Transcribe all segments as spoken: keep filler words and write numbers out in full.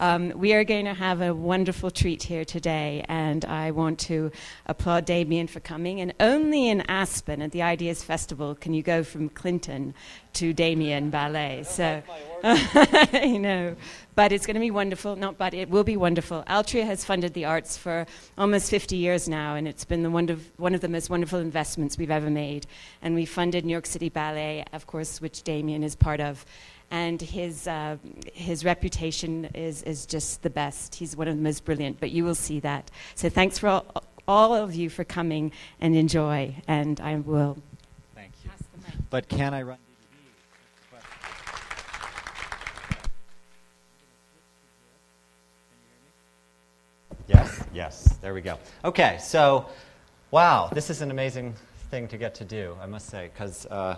Um, we are going to have a wonderful treat here today, and I want to applaud Damien for coming. And only in Aspen at the Ideas Festival can you go from Clinton to Damien Ballet. So, I know, but it's going to be wonderful. Not but it will be wonderful. Altria has funded the arts for almost fifty years now, and it's been the one of one of the most wonderful investments we've ever made. And we funded New York City Ballet, of course, which Damien is part of. And his uh, his reputation is, is just the best. He's one of the most brilliant, but you will see that. So thanks for all, all of you for coming, and enjoy. And I will Thank you. pass the mic. But can I run D V Ds? Yes, yes, there we go. Okay, so, wow, this is an amazing thing to get to do, I must say, because uh,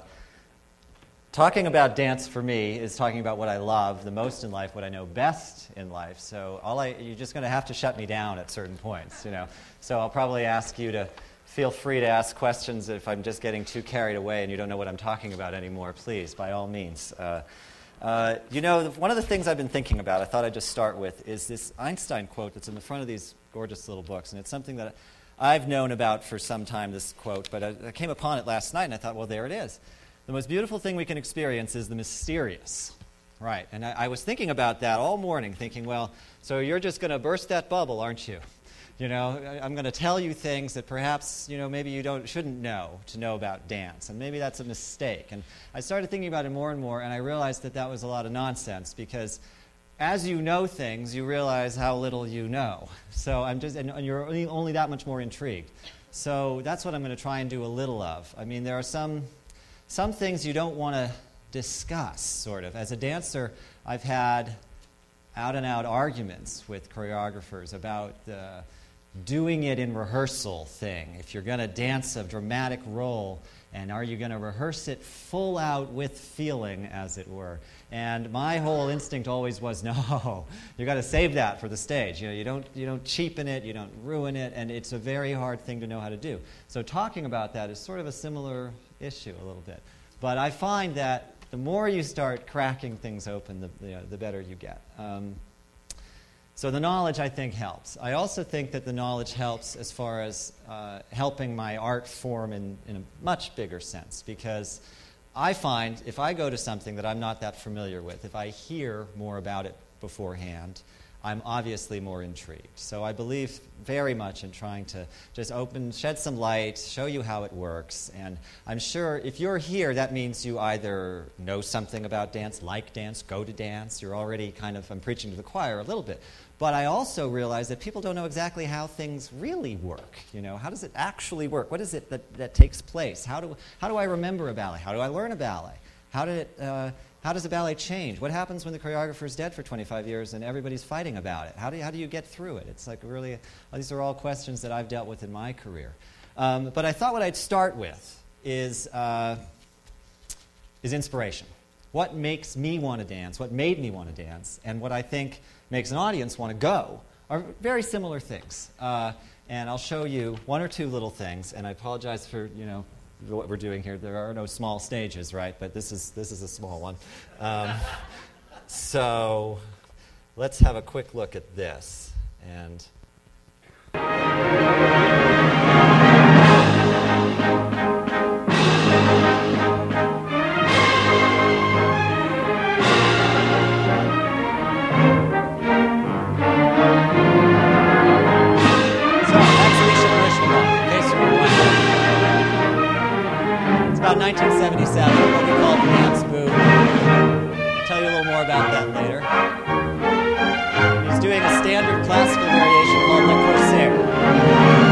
talking about dance for me is talking about what I love the most in life, what I know best in life. So all I, you're just going to have to shut me down at certain points, you know. So I'll probably ask you to feel free to ask questions if I'm just getting too carried away and you don't know what I'm talking about anymore. Please, by all means. Uh, uh, you know, one of the things I've been thinking about, I thought I'd just start with, is this Einstein quote that's in the front of these gorgeous little books, and it's something that I've known about for some time, this quote, but I, I came upon it last night and I thought, well, there it is. The most beautiful thing we can experience is the mysterious. Right, and I, I was thinking about that all morning, thinking, well, so you're just going to burst that bubble, aren't you? You know, I, I'm going to tell you things that perhaps, you know, maybe you don't shouldn't know to know about dance, and maybe that's a mistake. And I started thinking about it more and more, and I realized that that was a lot of nonsense, because as you know things, you realize how little you know. So I'm just, and, and you're only, only that much more intrigued. So that's what I'm going to try and do a little of. I mean, there are some... Some things you don't want to discuss, sort of. As a dancer, I've had out-and-out arguments with choreographers about the doing it in rehearsal thing. If you're going to dance a dramatic role, and are you going to rehearse it full out with feeling, as it were? And my whole instinct always was, no, you got to save that for the stage. You know, you don't you don't cheapen it, you don't ruin it, and it's a very hard thing to know how to do. So talking about that is sort of a similar issue a little bit. But I find that the more you start cracking things open, the, you know, the better you get. Um, so the knowledge, I think, helps. I also think that the knowledge helps as far as uh, helping my art form in, in a much bigger sense, because I find if I go to something that I'm not that familiar with, if I hear more about it beforehand, I'm obviously more intrigued. So I believe very much in trying to just open, shed some light, show you how it works. And I'm sure if you're here, that means you either know something about dance, like dance, go to dance. You're already kind of, I'm preaching to the choir a little bit. But I also realize that people don't know exactly how things really work. You know, how does it actually work? What is it that, that takes place? How do, how do I remember a ballet? How do I learn a ballet? How did it... Uh, How does a ballet change? What happens when the choreographer is dead for twenty-five years and everybody's fighting about it? How do you, how do you get through it? It's like really, these are all questions that I've dealt with in my career. Um, but I thought what I'd start with is, uh, is inspiration. What makes me want to dance, what made me want to dance, and what I think makes an audience want to go are very similar things. Uh, and I'll show you one or two little things, and I apologize for, you know, what we're doing here. There are no small stages, right? But this is this is a small one. Um, so let's have a quick look at this. And about nineteen seventy-seven, what we call the dance move. I'll tell you a little more about that later. He's doing a standard classical variation called Le Corsaire.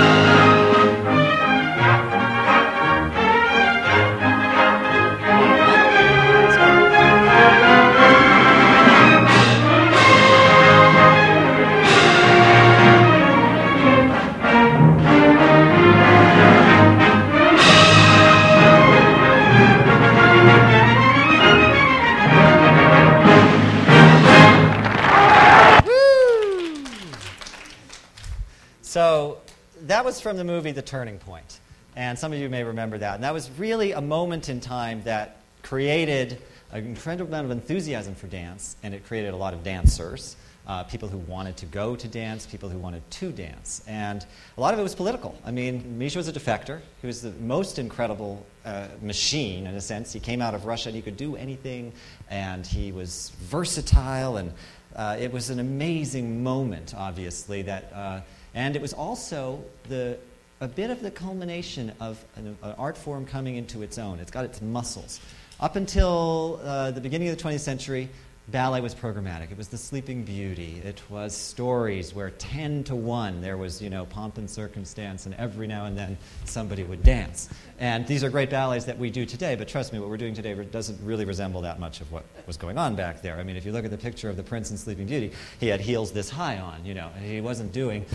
So that was from the movie The Turning Point, and some of you may remember that. And that was really a moment in time that created an incredible amount of enthusiasm for dance, and it created a lot of dancers. uh, people who wanted to go to dance, people who wanted to dance. And a lot of it was political. I mean, Misha was a defector. He was the most incredible uh, machine, in a sense. He came out of Russia and he could do anything, and he was versatile, and uh, it was an amazing moment, obviously, that, uh, and it was also the a bit of the culmination of an, an art form coming into its own. It's got its muscles. Up until uh, the beginning of the twentieth century, ballet was programmatic. It was the Sleeping Beauty. It was stories where ten to one there was, you know, pomp and circumstance, and every now and then somebody would dance. And these are great ballets that we do today, but trust me, what we're doing today doesn't really resemble that much of what was going on back there. I mean, if you look at the picture of the prince in Sleeping Beauty, he had heels this high on, you know, and he wasn't doing,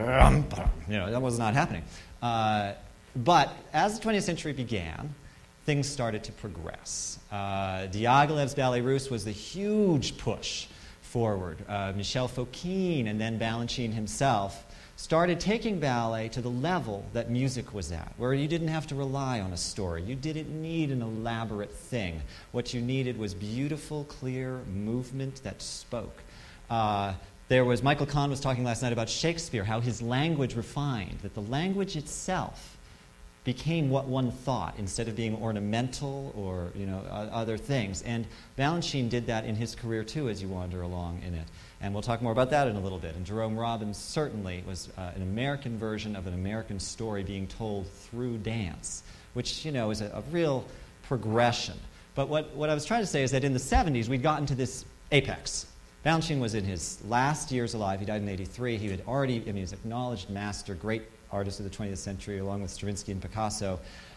you know, that was not happening. Uh, but as the twentieth century began, things started to progress. Uh, Diaghilev's Ballet Russe was the huge push forward. Uh, Michel Fokine and then Balanchine himself started taking ballet to the level that music was at, where you didn't have to rely on a story. You didn't need an elaborate thing. What you needed was beautiful, clear movement that spoke. Uh, there was, Michael Kahn was talking last night about Shakespeare, how his language refined, that the language itself became what one thought instead of being ornamental or, you know, uh, other things. And Balanchine did that in his career too, as you wander along in it. And we'll talk more about that in a little bit. And Jerome Robbins certainly was uh, an American version of an American story being told through dance, which, you know, is a, a real progression. But what, what I was trying to say is that in the seventies, we'd gotten to this apex. Balanchine was in his last years alive. He died in eighty-three. He had already, I mean, he was an acknowledged master, great artist of the twentieth century, along with Stravinsky and Picasso,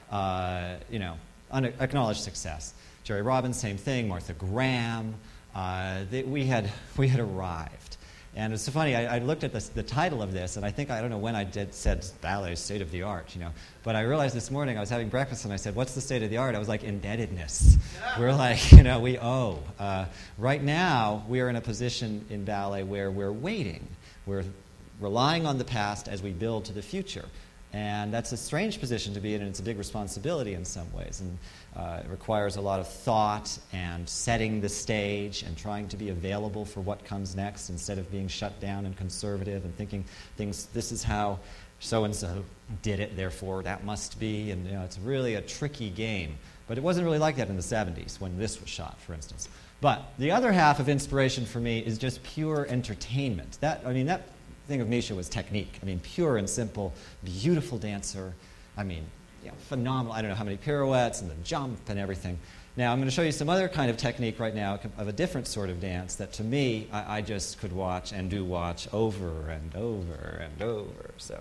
uh, you know, unacknowledged success. Jerry Robbins, same thing. Martha Graham. Uh, they, we had we had arrived, and it's so funny. I, I looked at this, the title of this, and I think I don't know when I did said ballet state of the art, you know. But I realized this morning I was having breakfast and I said, "What's the state of the art?" I was like, indebtedness. We're like, you know, we owe. Uh, right now, we are in a position in ballet where we're waiting. We're relying on the past as we build to the future. And that's a strange position to be in, and it's a big responsibility in some ways. And uh, it requires a lot of thought and setting the stage and trying to be available for what comes next instead of being shut down and conservative and thinking things, this is how so-and-so did it, therefore that must be. And, you know, it's really a tricky game. But it wasn't really like that in the seventies when this was shot, for instance. But the other half of inspiration for me is just pure entertainment. That, I mean, that thing of Misha was technique. I mean, pure and simple, beautiful dancer. I mean, you know, phenomenal. I don't know how many pirouettes and the jump and everything. Now, I'm going to show you some other kind of technique right now of a different sort of dance that, to me, I, I just could watch and do watch over and over and over. So,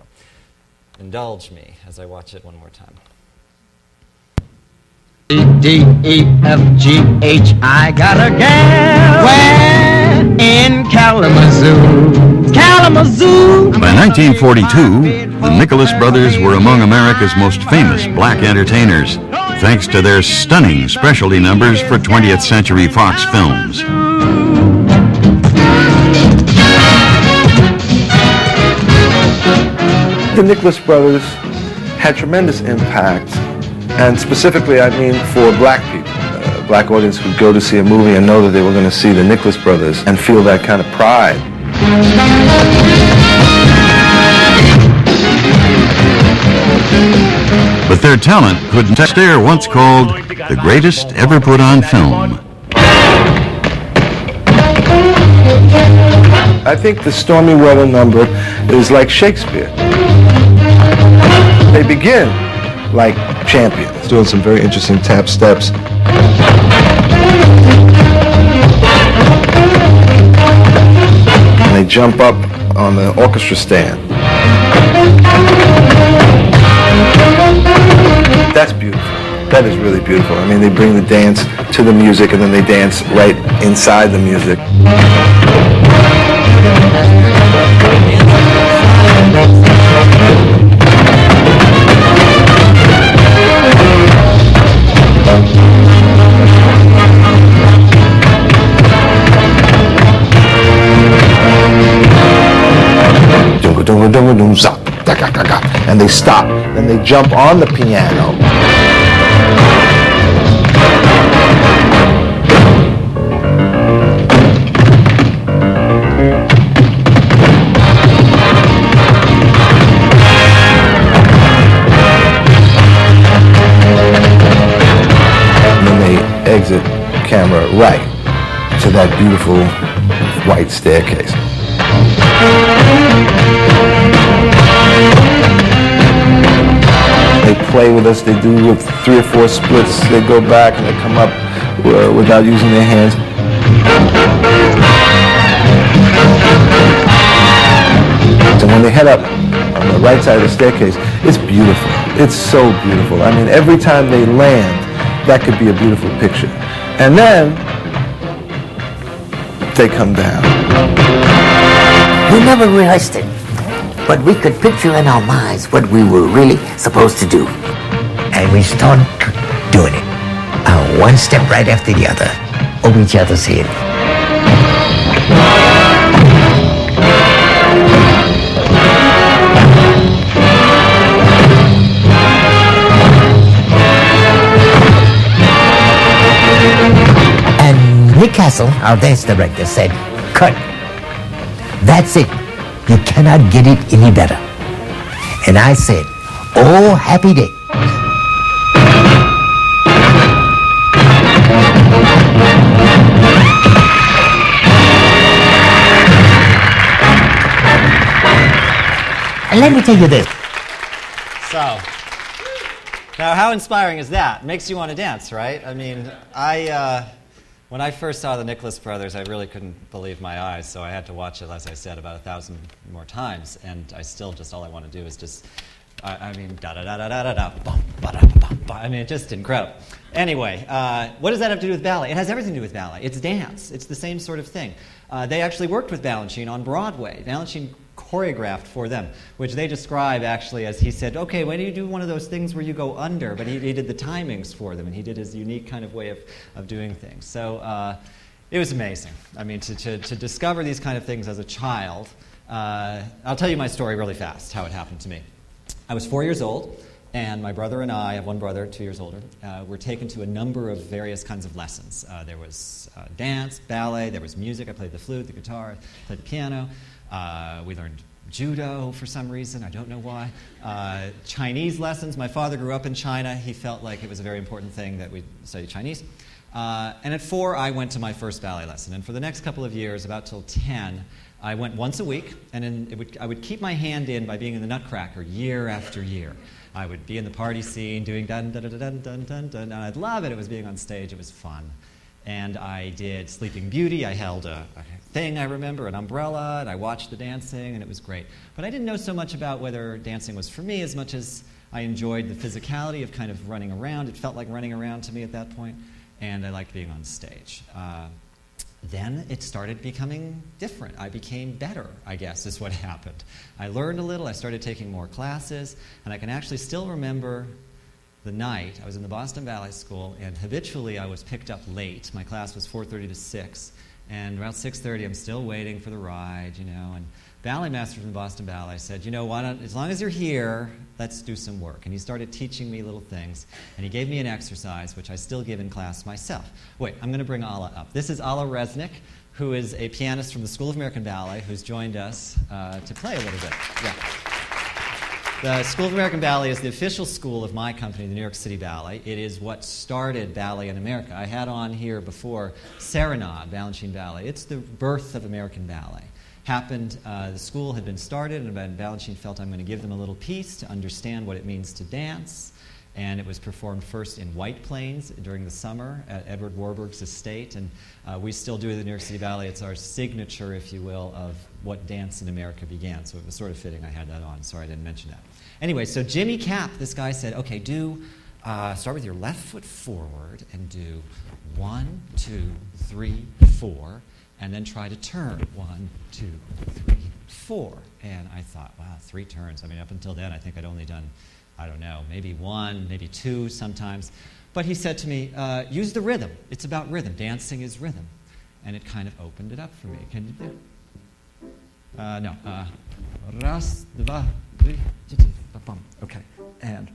indulge me as I watch it one more time. D, E, F, G, H, I got a gal where in Kalamazoo, Kalamazoo. By nineteen forty-two, the Nicholas Brothers were among America's most famous black entertainers, thanks to their stunning specialty numbers for twentieth century Fox films. The Nicholas Brothers had tremendous impact. And specifically, I mean for black people, uh, black audience who go to see a movie and know that they were going to see the Nicholas Brothers and feel that kind of pride. But their talent couldn't stare once called the greatest ever put on film. I think the Stormy Weather number is like Shakespeare. They begin like champions, doing some very interesting tap steps. And they jump up on the orchestra stand. That's beautiful. That is really beautiful. I mean, they bring the dance to the music and then they dance right inside the music. And they stop, then they jump on the piano. right to that beautiful white staircase. They play with us, they do with three or four splits, they go back and they come up uh, without using their hands. So when they head up on the right side of the staircase, it's beautiful. It's so beautiful. I mean, every time they land, that could be a beautiful picture. And then they come down. We never rehearsed it, but we could picture in our minds what we were really supposed to do. And we started doing it, uh, one step right after the other, over each other's head. And Nick Castle, our dance director, said, "Cut. That's it. You cannot get it any better." And I said, "Oh, happy day." And let me tell you this. So, now how inspiring is that? It makes you want to dance, right? I mean, I, uh, when I first saw the Nicholas Brothers, I really couldn't believe my eyes, so I had to watch it, as I said, about a thousand more times, and I still just, all I want to do is just, I, I mean, da-da-da-da-da-da-da, bum, ba-da-ba-bum-ba. I mean, just incredible. Anyway, uh, what does that have to do with ballet? It has everything to do with ballet. It's dance. It's the same sort of thing. Uh, they actually worked with Balanchine on Broadway. Balanchine choreographed for them, which they describe actually as, he said, okay, why do you do one of those things where you go under? But he, he did the timings for them, and he did his unique kind of way of, of doing things. So uh, it was amazing. I mean, to, to, to discover these kind of things as a child. Uh, I'll tell you my story really fast, how it happened to me. I was four years old, and my brother and I, I have one brother, two years older, uh, were taken to a number of various kinds of lessons. Uh, there was uh, dance, ballet, there was music. I played the flute, the guitar, played the piano. Uh, we learned judo for some reason. I don't know why. Uh, Chinese lessons. My father grew up in China. He felt like it was a very important thing that we study Chinese. Uh, and at four, I went to my first ballet lesson. And for the next couple of years, about till ten, I went once a week. And in, it would, I would keep my hand in by being in the Nutcracker year after year. I would be in the party scene doing dun dun dun dun dun dun dun, and I'd love it. It was being on stage. It was fun. And I did Sleeping Beauty. I held a, a thing, I remember, an umbrella, and I watched the dancing, and it was great. But I didn't know so much about whether dancing was for me as much as I enjoyed the physicality of kind of running around. It felt like running around to me at that point, and I liked being on stage. Uh, then it started becoming different. I became better, I guess, is what happened. I learned a little. I started taking more classes, and I can actually still remember the night. I was in the Boston Ballet School, and habitually I was picked up late. My class was four thirty to six, and around six thirty I'm still waiting for the ride, you know, and ballet master from the Boston Ballet said, you know, why don't, as long as you're here, let's do some work. And he started teaching me little things, and he gave me an exercise, which I still give in class myself. Wait, I'm going to bring Alla up. This is Alla Resnick, who is a pianist from the School of American Ballet, who's joined us uh, to play a little bit. Yeah. The School of American Ballet is the official school of my company, the New York City Ballet. It is what started ballet in America. I had on here before Serenade, Balanchine Ballet. It's the birth of American ballet. Happened, uh, the school had been started, and Balanchine felt I'm going to give them a little piece to understand what it means to dance. And it was performed first in White Plains during the summer at Edward Warburg's estate. And uh, we still do it at the New York City Ballet. It's our signature, if you will, of what dance in America began. So it was sort of fitting I had that on. Sorry I didn't mention that. Anyway, so Jimmy Cap, this guy said, okay, do uh, start with your left foot forward and do one, two, three, four, and then try to turn. One, two, three, four. And I thought, wow, three turns. I mean, up until then, I think I'd only done, I don't know, maybe one, maybe two sometimes. But he said to me, uh, use the rhythm. It's about rhythm. Dancing is rhythm. And it kind of opened it up for me. Can you do it? Uh, no. Uh, ras, dva, tri, ti, ba, bum. Okay. And...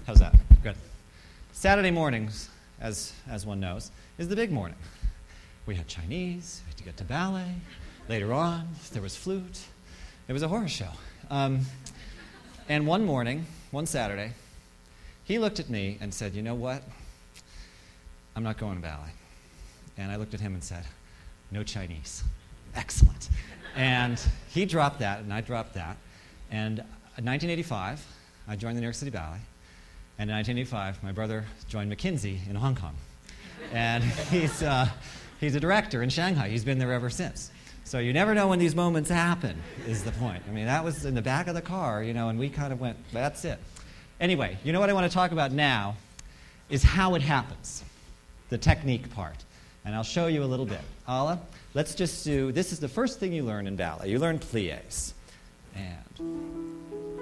How's that? Good. Saturday mornings, as, as one knows, is the big morning. We had Chinese, we had to get to ballet. Later on, there was flute. It was a horror show. Um, and one morning, one Saturday, he looked at me and said, you know what? I'm not going to ballet. And I looked at him and said, no Chinese. Excellent. And he dropped that, and I dropped that. And in nineteen eighty-five, I joined the New York City Ballet. And in nineteen eighty-five, my brother joined McKinsey in Hong Kong. And he's, uh, he's a director in Shanghai. He's been there ever since. So you never know when these moments happen, is the point. I mean, that was in the back of the car, you know, and we kind of went, that's it. Anyway, you know what I want to talk about now is how it happens, the technique part. And I'll show you a little bit. Alla, let's just do, this is the first thing you learn in ballet. You learn pliés. And...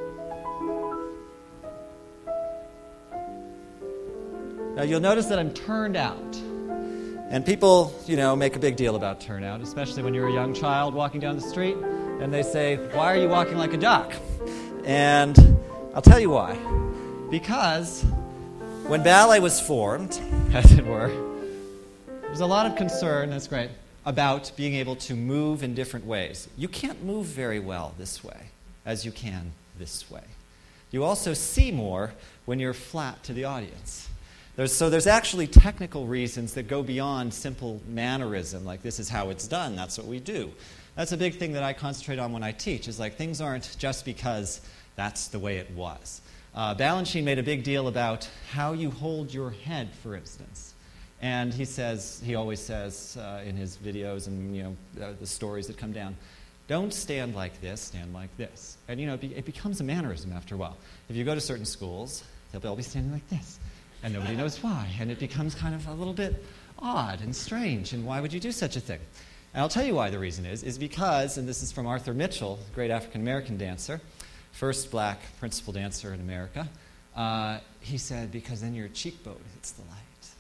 Now you'll notice that I'm turned out. And people, you know, make a big deal about turnout, especially when you're a young child walking down the street, and they say, why are you walking like a duck? And I'll tell you why. Because when ballet was formed, as it were, there was a lot of concern, that's great, about being able to move in different ways. You can't move very well this way as you can this way. You also see more when you're flat to the audience. There's, so there's actually technical reasons that go beyond simple mannerism, like this is how it's done, that's what we do. That's a big thing that I concentrate on when I teach, is like things aren't just because that's the way it was. Uh, Balanchine made a big deal about how you hold your head, for instance. And he says, he always says uh, in his videos and you know uh, the stories that come down, don't stand like this, stand like this. And you know, it, be, it becomes a mannerism after a while. If you go to certain schools, they'll all be standing like this. And nobody knows why. And it becomes kind of a little bit odd and strange. And why would you do such a thing? And I'll tell you why the reason is, is because, and this is from Arthur Mitchell, great African-American dancer, first black principal dancer in America, uh, he said, because then your cheekbone hits the light.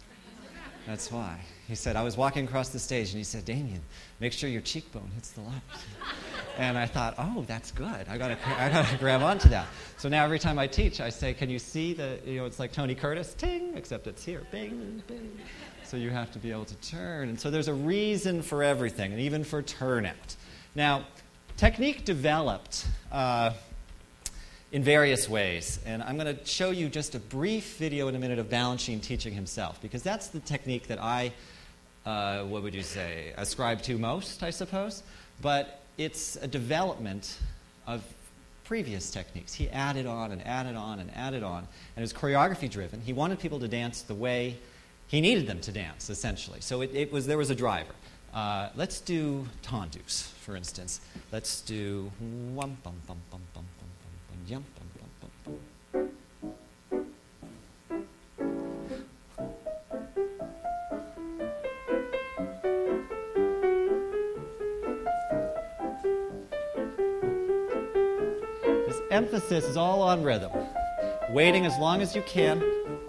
That's why. He said, I was walking across the stage, and he said, Damien, make sure your cheekbone hits the light. And I thought, oh, that's good. I gotta, I gotta grab onto that. So now every time I teach, I say, can you see the, you know, it's like Tony Curtis, ting, except it's here, bing, bing. So you have to be able to turn. And so there's a reason for everything, and even for turnout. Now, technique developed uh, in various ways. And I'm going to show you just a brief video in a minute of Balanchine teaching himself, because that's the technique that I, uh, what would you say, ascribe to most, I suppose. But it's a development of previous techniques. He added on and added on and added on. And it was choreography driven. He wanted people to dance the way he needed them to dance, essentially. So it, it was, there was a driver. Uh, let's do tendus, for instance. Let's do wum bum bum bum bum bum bum yum bum bum bum bum. This emphasis is all on rhythm. Waiting as long as you can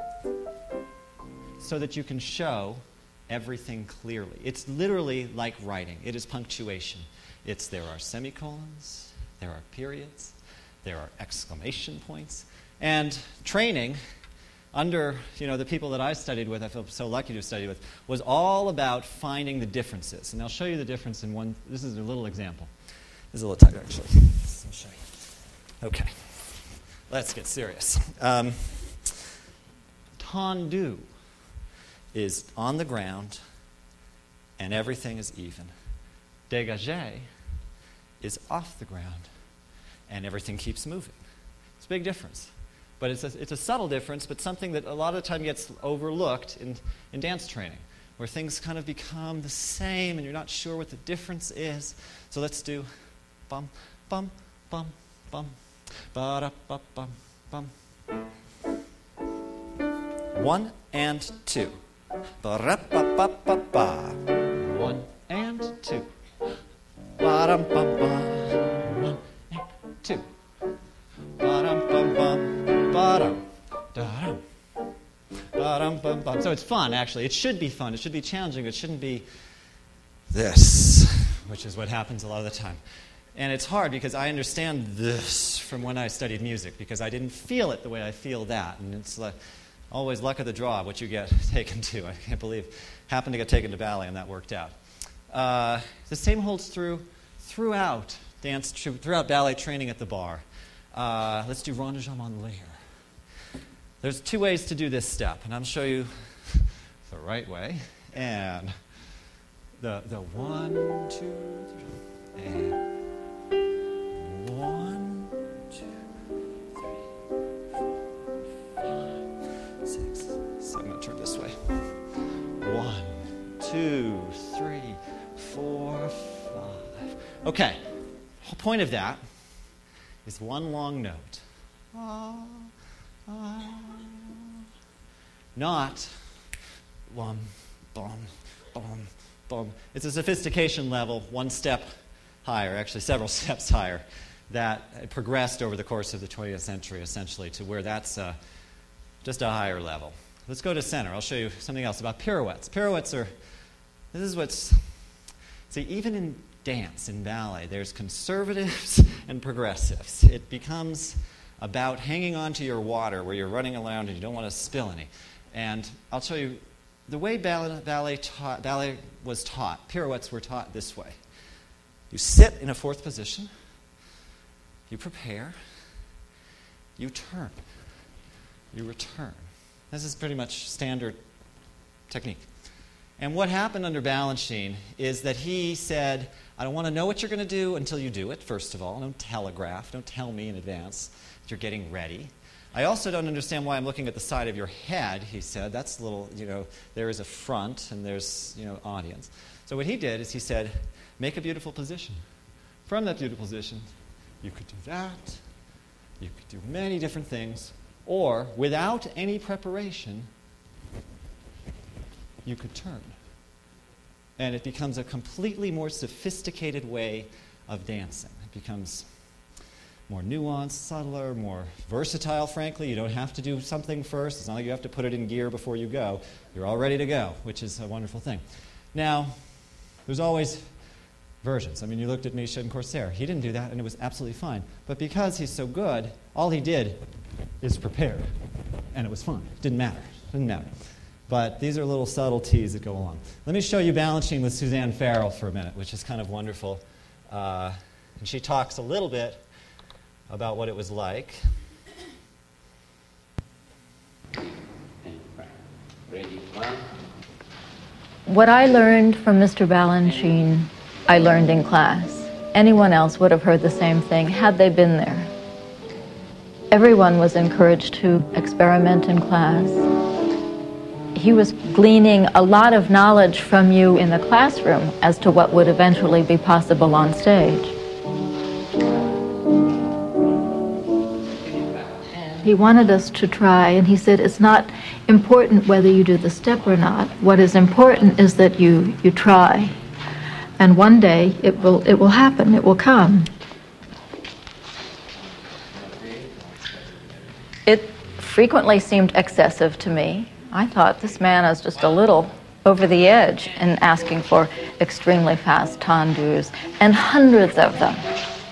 so that you can show everything clearly. It's literally like writing. It is punctuation. It's there are semicolons, there are periods, there are exclamation points. And training under, you know, the people that I studied with, I feel so lucky to have studied with, was all about finding the differences. And I'll show you the difference in one. This is a little example. This is a little tight, actually. I'll show you. Okay. Let's get serious. Um, tendu is on the ground, and everything is even. Dégagé is off the ground, and everything keeps moving. It's a big difference. But it's a, it's a subtle difference, but something that a lot of the time gets overlooked in, in dance training, where things kind of become the same, and you're not sure what the difference is. So let's do bum, bum, bum, bum, ba-da-ba-bum, bum. One and two. Ba-ra-ba-ba-ba-ba. One and two. Ba-dum-bum-bum. One and two. Ba-dum-bum-bum. Ba-dum. Da-dum. Ba-dum-bum-bum. So it's fun, actually. It should be fun. It should be challenging. It shouldn't be this, which is what happens a lot of the time. And it's hard because I understand this from when I studied music because I didn't feel it the way I feel that. And it's like always luck of the draw what you get taken to. I can't believe happened to get taken to ballet and that worked out. Uh, the same holds true throughout dance, throughout ballet training at the bar. Uh, let's do Rond de Jambe Enroulé here. There's two ways to do this step, and I'll show you the right way. And the the one, two, three, and one, two, three, four, five, six. So I'm going to turn this way. One, two, three, four, five. Okay. The whole point of that is one long note. Ah, ah. Not bum, bum, bum, bum. It's a sophistication level, one step higher, actually several steps higher, that progressed over the course of the twentieth century, essentially, to where that's uh, just a higher level. Let's go to center. I'll show you something else about pirouettes. Pirouettes are, this is what's, see, even in dance, in ballet, there's conservatives and progressives. It becomes about hanging on to your water where you're running around and you don't want to spill any. And I'll show you, the way ballet, ballet, taught, ballet was taught, pirouettes were taught this way. You sit in a fourth position, you prepare, you turn, you return. This is pretty much standard technique. And what happened under Balanchine is that he said, I don't want to know what you're going to do until you do it, first of all. Don't telegraph. Don't tell me in advance that you're getting ready. I also don't understand why I'm looking at the side of your head, he said. That's a little, you know, there is a front and there's, you know, audience. So what he did is he said, make a beautiful position. From that beautiful position, you could do that. You could do many different things. Or, without any preparation, you could turn. And it becomes a completely more sophisticated way of dancing. It becomes more nuanced, subtler, more versatile, frankly. You don't have to do something first. It's not like you have to put it in gear before you go. You're all ready to go, which is a wonderful thing. Now, there's always versions. I mean, you looked at Misha and Corsair. He didn't do that, and it was absolutely fine. But because he's so good, all he did is prepare, and it was fine. It didn't matter. It didn't matter. But these are little subtleties that go along. Let me show you Balanchine with Suzanne Farrell for a minute, which is kind of wonderful. Uh, and she talks a little bit about what it was like. What I learned from Mister Balanchine, I learned in class. Anyone else would have heard the same thing had they been there. Everyone was encouraged to experiment in class. He was gleaning a lot of knowledge from you in the classroom as to what would eventually be possible on stage. He wanted us to try, and he said, it's not important whether you do the step or not. What is important is that you, you try. And one day it will, it will happen, it will come. It frequently seemed excessive to me. I thought this man is just a little over the edge in asking for extremely fast tendus, and hundreds of them.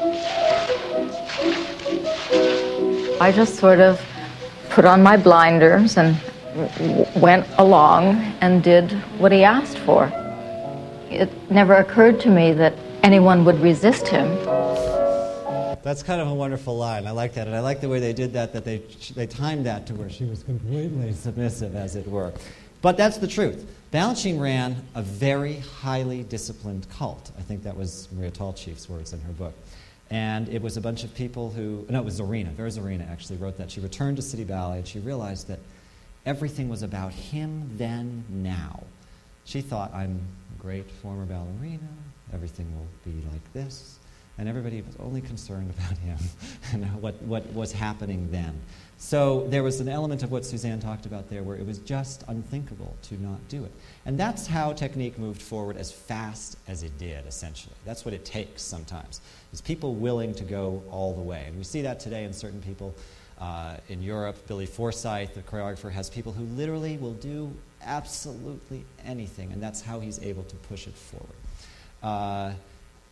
I just sort of put on my blinders and w- went along and did what he asked for. It never occurred to me that anyone would resist him. That's kind of a wonderful line. I like that. And I like the way they did that, that they they timed that to where she was completely submissive, as it were. But that's the truth. Balanchine ran a very highly disciplined cult. I think that was Maria Tallchief's words in her book. And it was a bunch of people who, no, it was Zorina. Vera Zorina actually wrote that. She returned to City Ballet, and she realized that everything was about him then, now. She thought, I'm a great former ballerina. Everything will be like this. And everybody was only concerned about him and what, what was happening then. So there was an element of what Suzanne talked about there where it was just unthinkable to not do it. And that's how technique moved forward as fast as it did, essentially. That's what it takes sometimes, is people willing to go all the way. And we see that today in certain people uh, in Europe. Billy Forsythe, the choreographer, has people who literally will do absolutely anything, and that's how he's able to push it forward. Uh,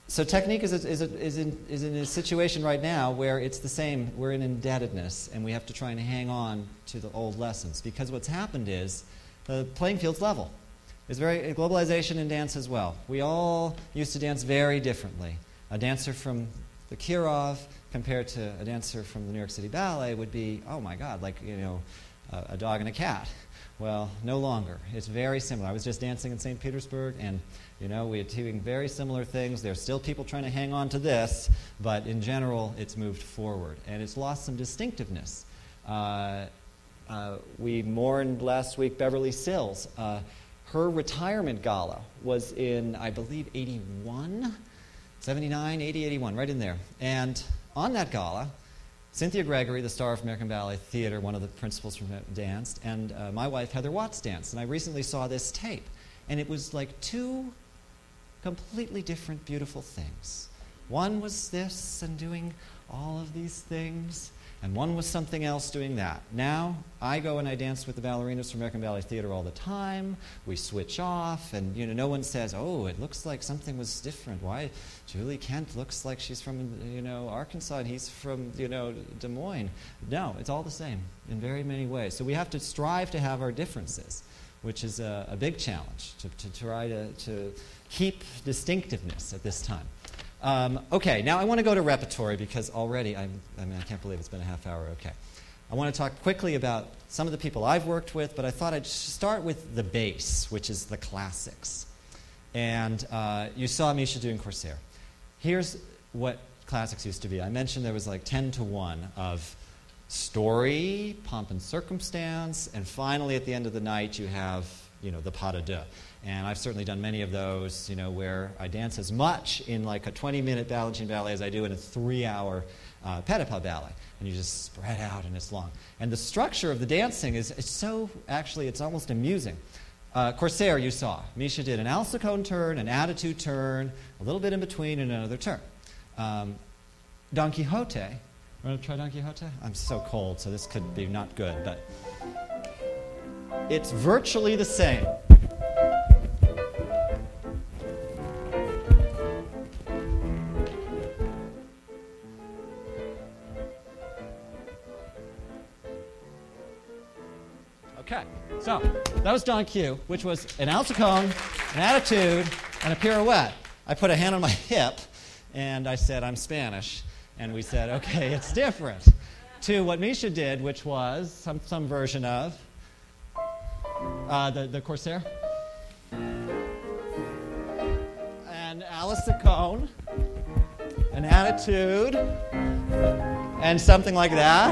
so technique is, a, is, a, is, in, is in a situation right now where it's the same. We're in indebtedness, and we have to try and hang on to the old lessons, because what's happened is the playing field's level. There's very globalization in dance as well. We all used to dance very differently. A dancer from the Kirov compared to a dancer from the New York City Ballet would be, oh my God, like, you know, a, a dog and a cat. Well, no longer. It's very similar. I was just dancing in Saint Petersburg, and, you know, we're doing very similar things. There's still people trying to hang on to this, but in general, it's moved forward, and it's lost some distinctiveness. Uh, uh, we mourned last week Beverly Sills. Uh, her retirement gala was in, I believe, eighty-one, seventy-nine, eighty, eighty-one, right in there. And on that gala, Cynthia Gregory, the star of American Ballet Theater, one of the principals from it, danced, and uh, my wife, Heather Watts, danced. And I recently saw this tape, and it was like two completely different, beautiful things. One was this and doing all of these things, and one was something else doing that. Now, I go and I dance with the ballerinas from American Ballet Theater all the time. We switch off, and you know, no one says, oh, it looks like something was different. Why? Julie Kent looks like she's from, you know, Arkansas, and he's from, you know, Des Moines. No, it's all the same in very many ways. So we have to strive to have our differences, which is a, a big challenge, to, to try to, to keep distinctiveness at this time. Um, okay, now I want to go to repertory, because already, I'm, I mean, I can't believe it's been a half hour. Okay. I want to talk quickly about some of the people I've worked with, but I thought I'd start with the base, which is the classics. And uh, you saw Misha doing Corsair. Here's what classics used to be. I mentioned there was like ten to one of story, pomp and circumstance, and finally at the end of the night you have, you know, the pas de deux. And I've certainly done many of those, you know, where I dance as much in like a twenty-minute Balanchine ballet as I do in a three-hour uh, Petipa ballet. And you just spread out, and it's long. And the structure of the dancing is it's so, actually, it's almost amusing. Uh, Corsair, you saw. Misha did an Alsacone turn, an attitude turn, a little bit in between, and another turn. Um, Don Quixote. Want to try Don Quixote? I'm so cold, so this could be not good, but it's virtually the same. Okay, so that was Don Q, which was an Alsacone, an attitude, and a pirouette. I put a hand on my hip, and I said, I'm Spanish. And we said, okay, it's different. To what Misha did, which was some, some version of uh, the, the Corsair. And Alsacone, an attitude, and something like that.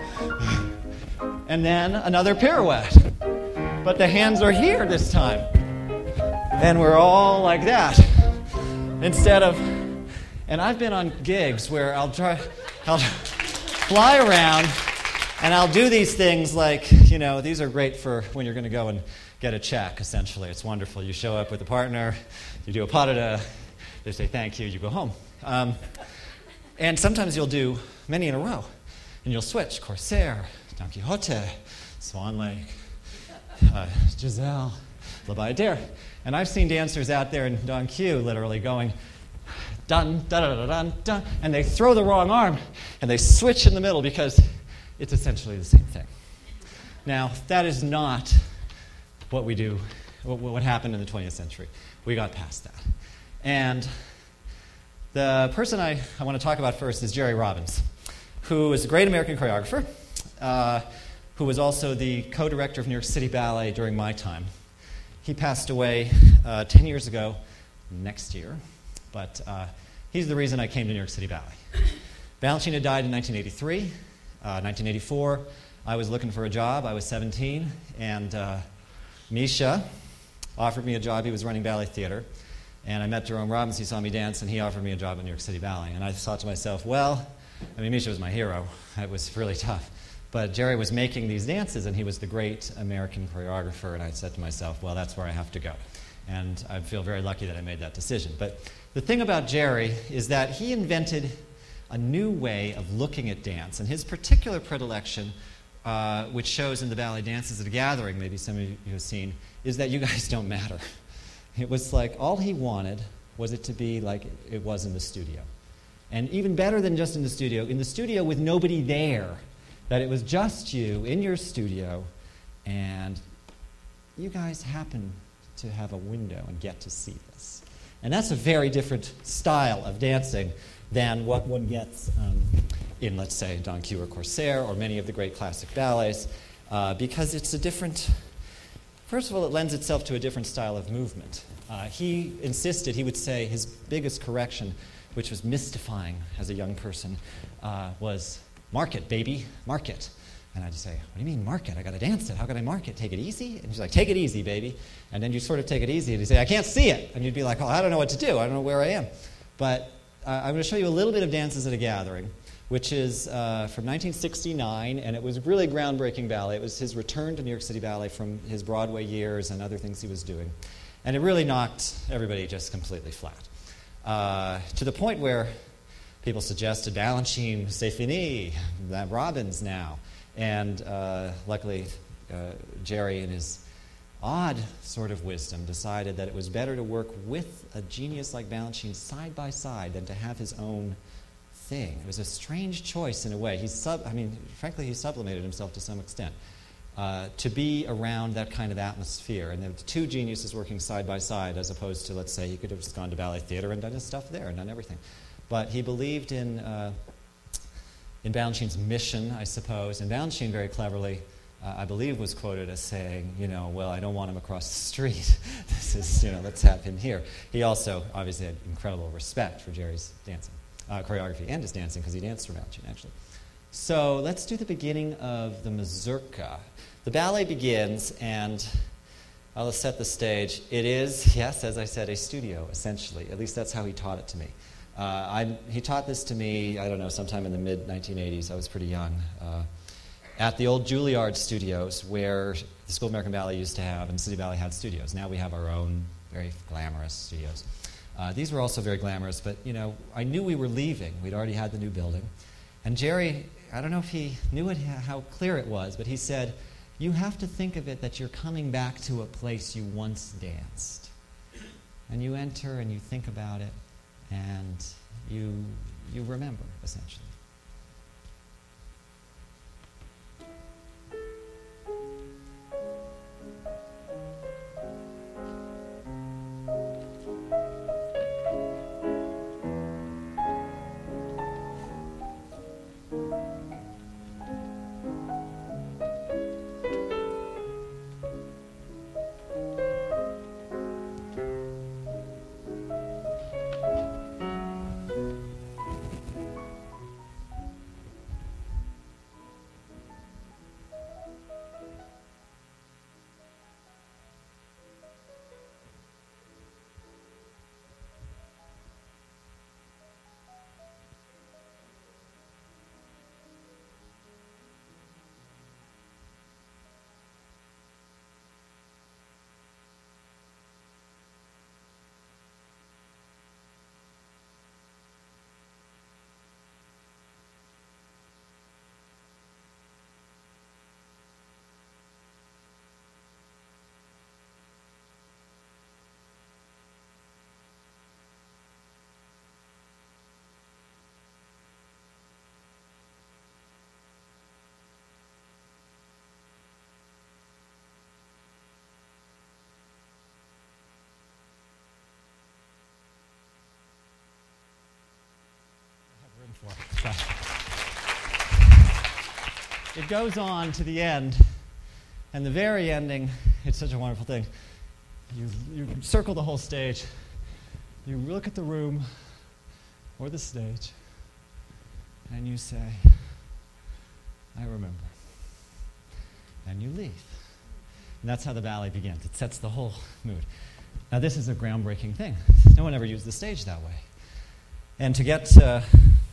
And then another pirouette. But the hands are here this time. And we're all like that. Instead of, and I've been on gigs where I'll try, I'll fly around and I'll do these things like, you know, these are great for when you're going to go and get a check, essentially. It's wonderful. You show up with a partner, you do a pas de deux, they say thank you, you go home. Um, and sometimes you'll do many in a row. And you'll switch, Corsair, Don Quixote, Swan Lake, uh, Giselle, La Bayadere. And I've seen dancers out there in Don Q literally going, dun, dun, dun, dun, dun, and they throw the wrong arm, and they switch in the middle because it's essentially the same thing. Now, that is not what we do, what, what happened in the twentieth century. We got past that. And the person I, I want to talk about first is Jerry Robbins, who is a great American choreographer, uh, who was also the co-director of New York City Ballet during my time. He passed away uh, ten years ago next year, but uh, he's the reason I came to New York City Ballet. Balanchine died in nineteen eighty-three. Uh, nineteen eighty-four, I was looking for a job. I was seventeen, and uh, Misha offered me a job. He was running ballet theater, and I met Jerome Robbins. He saw me dance, and he offered me a job at New York City Ballet. And I thought to myself, well, I mean, Misha was my hero. It was really tough. But Jerry was making these dances, and he was the great American choreographer, and I said to myself, well, that's where I have to go. And I feel very lucky that I made that decision. But the thing about Jerry is that he invented a new way of looking at dance, and his particular predilection, uh, which shows in the Ballet Dances at a Gathering, maybe some of you have seen, is that you guys don't matter. It was like all he wanted was it to be like it was in the studio. And even better than just in the studio, in the studio with nobody there, that it was just you in your studio, and you guys happen to have a window and get to see this. And that's a very different style of dancing than what one gets um, in, let's say, Don Q or Corsair or many of the great classic ballets, uh, because it's a different, first of all, it lends itself to a different style of movement. Uh, he insisted, he would say, his biggest correction, which was mystifying as a young person, uh, was, mark it, baby, mark it. And I'd say, what do you mean, mark it? I got to dance it. How can I mark it? Take it easy? And she's like, take it easy, baby. And then you sort of take it easy, and you say, I can't see it. And you'd be like, oh, I don't know what to do. I don't know where I am. But uh, I'm going to show you a little bit of Dances at a Gathering, which is uh, from nineteen sixty-nine, and it was really groundbreaking ballet. It was his return to New York City Ballet from his Broadway years and other things he was doing. And it really knocked everybody just completely flat. Uh, to the point where people suggested Balanchine, c'est fini, that Robbins now. And uh, luckily, uh, Jerry, in his odd sort of wisdom, decided that it was better to work with a genius like Balanchine side by side than to have his own thing. It was a strange choice in a way. He sub, I mean, frankly, he sublimated himself to some extent uh, to be around that kind of atmosphere. And the two geniuses working side by side, as opposed to, let's say, he could have just gone to ballet theater and done his stuff there and done everything. But he believed in uh, in Balanchine's mission, I suppose. And Balanchine, very cleverly, uh, I believe, was quoted as saying, you know, well, I don't want him across the street. This is, you know, let's have him here. He also obviously had incredible respect for Jerry's dancing, uh, choreography, and his dancing, because he danced for Balanchine, actually. So let's do the beginning of the mazurka. The ballet begins, and I'll set the stage. It is, yes, as I said, a studio, essentially. At least that's how he taught it to me. Uh, I, he taught this to me, I don't know, sometime in the mid nineteen eighties. I was pretty young. Uh, at the old Juilliard studios, where the School of American Ballet used to have, and City Ballet had studios. Now we have our own very glamorous studios. Uh, these were also very glamorous, but, you know, I knew we were leaving. We'd already had the new building. And Jerry, I don't know if he knew it, how clear it was, but he said, you have to think of it that you're coming back to a place you once danced. And you enter and you think about it, and you, you remember, essentially. It goes on to the end, and the very ending, it's such a wonderful thing. You, you circle the whole stage, you look at the room or the stage, and you say, I remember. And you leave. And that's how the ballet begins. It sets the whole mood. Now, this is a groundbreaking thing. No one ever used the stage that way. And to get to,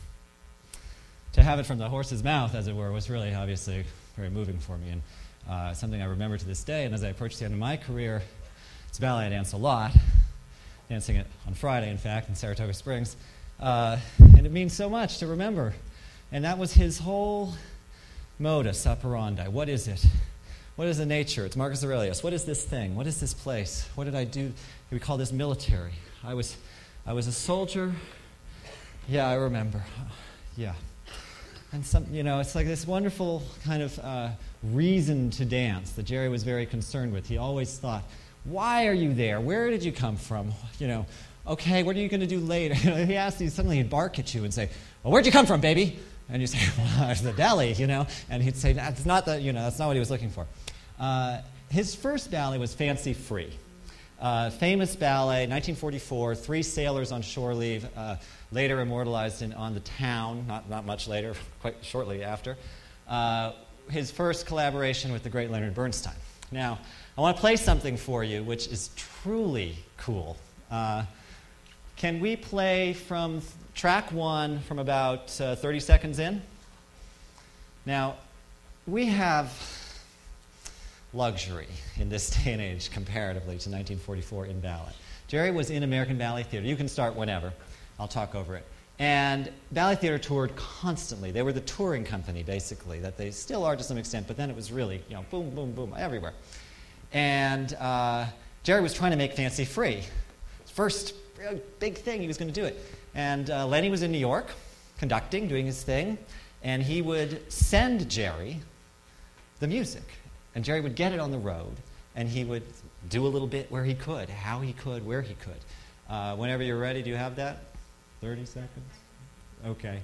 to have it from the horse's mouth, as it were, was really obviously very moving for me, and uh, something I remember to this day. And as I approach the end of my career, it's a ballet I dance a lot, dancing it on Friday, in fact, in Saratoga Springs. Uh, and it means so much to remember. And that was his whole modus operandi. What is it? What is the nature? It's Marcus Aurelius. What is this thing? What is this place? What did I do? We call this military. I was I was a soldier. Yeah, I remember. Yeah. And some, you know, it's like this wonderful kind of uh, reason to dance that Jerry was very concerned with. He always thought, why are you there? Where did you come from? You know, okay, what are you going to do later? He asked you, suddenly he'd bark at you and say, well, where'd you come from, baby? And you say, well, it's the deli, you know. And he'd say, that's not the, you know, that's not what he was looking for. Uh, his first ballet was Fancy Free. Uh, famous ballet, nineteen forty-four, three sailors on shore leave, uh, later immortalized in On the Town, not, not much later, quite shortly after. Uh, his first collaboration with the great Leonard Bernstein. Now, I want to play something for you which is truly cool. Uh, can we play from track one from about uh, thirty seconds in? Now, we have luxury in this day and age comparatively to nineteen forty-four in ballet. Jerry was in American Ballet Theater. You can start whenever. I'll talk over it. And Ballet Theater toured constantly. They were the touring company, basically, that they still are to some extent, but then it was really, you know, boom, boom, boom, everywhere. And uh, Jerry was trying to make Fancy Free. First big thing, he was going to do it. And uh, Lenny was in New York, conducting, doing his thing, and he would send Jerry the music. And Jerry would get it on the road, and he would do a little bit where he could, how he could, where he could. Uh, whenever you're ready, do you have that? thirty seconds? Okay.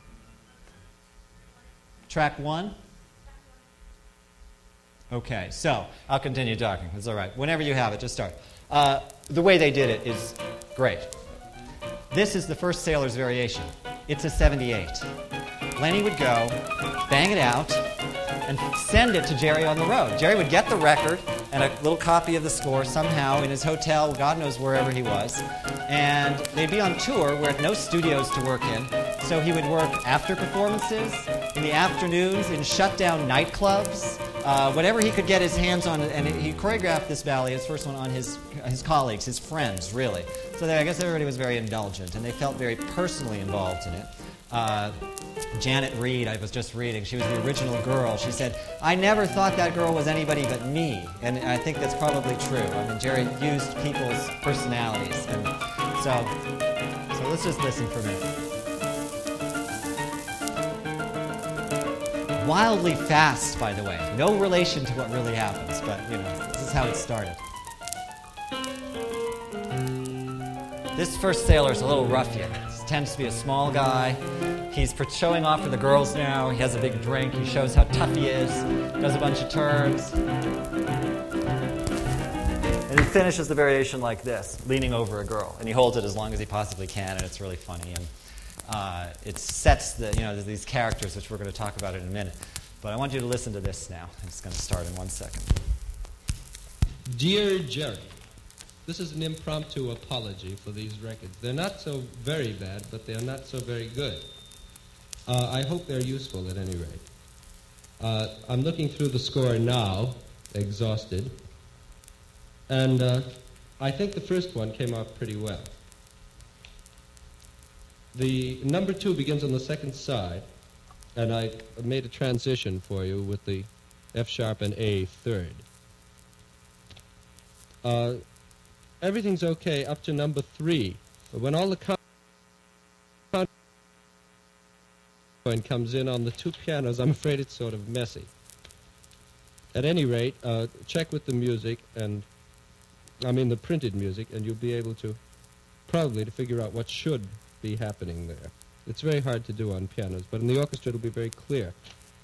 Track one? Okay, so I'll continue talking. It's all right. Whenever you have it, just start. Uh, the way they did it is great. This is the first Sailor's Variation. It's a seventy-eight. Lenny would go, bang it out, and send it to Jerry on the road. Jerry would get the record and a little copy of the score somehow in his hotel, God knows wherever he was. And they'd be on tour where no studios to work in. So he would work after performances, in the afternoons, in shut-down nightclubs, uh, whatever he could get his hands on. And he choreographed this ballet, his first one, on his, his colleagues, his friends, really. So they, I guess everybody was very indulgent, and they felt very personally involved in it. Uh, Janet Reed, I was just reading, she was the original girl. She said, I never thought that girl was anybody but me. And I think that's probably true. I mean, Jerry used people's personalities. And so, so let's just listen for a minute. Wildly fast, by the way. No relation to what really happens, but, you know, this is how it started. This first sailor's a little ruffian. He tends to be a small guy. He's showing off for the girls now. He has a big drink. He shows how tough he is. Does a bunch of turns. And he finishes the variation like this, leaning over a girl. And he holds it as long as he possibly can, and it's really funny. And uh, it sets the, you know, these characters, which we're going to talk about in a minute. But I want you to listen to this now. It's going to start in one second. Dear Jerry, this is an impromptu apology for these records. They're not so very bad, but they're not so very good. Uh, I hope they're useful at any rate. Uh, I'm looking through the score now, exhausted, and uh, I think the first one came out pretty well. The number two begins on the second side, and I made a transition for you with the F sharp and A third. Uh, everything's okay up to number three, but when all the con- comes in on the two pianos, I'm afraid it's sort of messy. At any rate, uh, check with the music, and I mean the printed music, and you'll be able to probably to figure out what should be happening there. It's very hard to do on pianos, but in the orchestra it'll be very clear.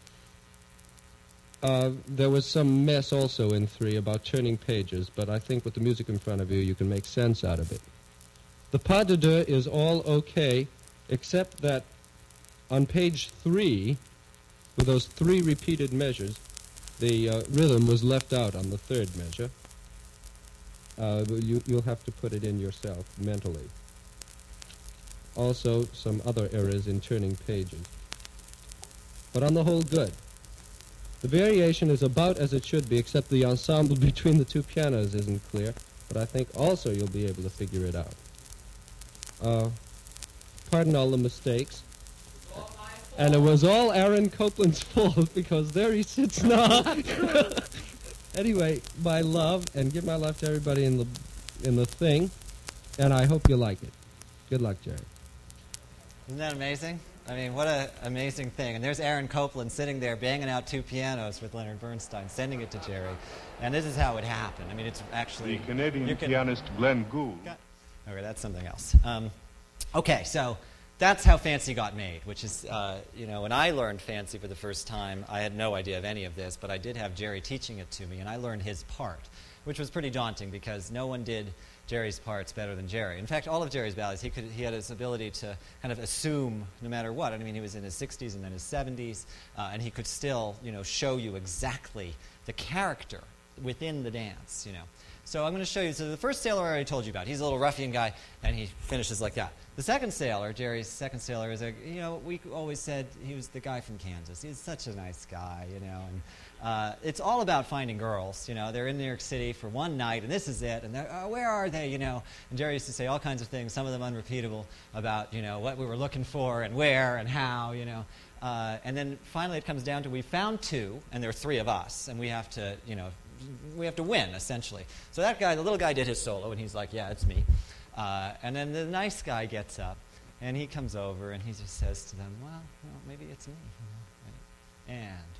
Uh, there was some mess also in three about turning pages, but I think with the music in front of you, you can make sense out of it. The pas de deux is all okay, except that on page three, with those three repeated measures, the uh, rhythm was left out on the third measure. Uh, you, you'll have to put it in yourself mentally. Also, some other errors in turning pages. But on the whole, good. The variation is about as it should be, except the ensemble between the two pianos isn't clear, but I think also you'll be able to figure it out. Uh, pardon all the mistakes. And it was all Aaron Copland's fault, because there he sits now. Anyway, my love, and give my love to everybody in the in the thing, and I hope you like it. Good luck, Jerry. Isn't that amazing? I mean, what an amazing thing. And there's Aaron Copland sitting there banging out two pianos with Leonard Bernstein, sending it to Jerry. And this is how it happened. I mean, it's actually... The Canadian can, pianist Glenn Gould. Got, okay, that's something else. Um, okay, so that's how Fancy got made, which is, uh, you know, when I learned Fancy for the first time, I had no idea of any of this, but I did have Jerry teaching it to me, and I learned his part, which was pretty daunting because no one did Jerry's parts better than Jerry. In fact, all of Jerry's ballets, he could he had his ability to kind of assume no matter what. I mean, he was in his sixties and then his seventies, uh, and he could still, you know, show you exactly the character within the dance, you know. So I'm going to show you. So the first sailor I already told you about. He's a little ruffian guy, and he finishes like that. The second sailor, Jerry's second sailor, is a, you know, we always said he was the guy from Kansas. He's such a nice guy, you know, and uh, it's all about finding girls. You know, they're in New York City for one night, and this is it, and they're, oh, where are they, you know? And Jerry used to say all kinds of things, some of them unrepeatable, about, you know, what we were looking for and where and how, you know. Uh, and then finally it comes down to we found two, and there are three of us, and we have to, you know, we have to win, essentially. So that guy, the little guy, did his solo, and he's like, yeah, it's me. Uh, and then the nice guy gets up, and he comes over, and he just says to them, well, well maybe it's me. You know, right? And...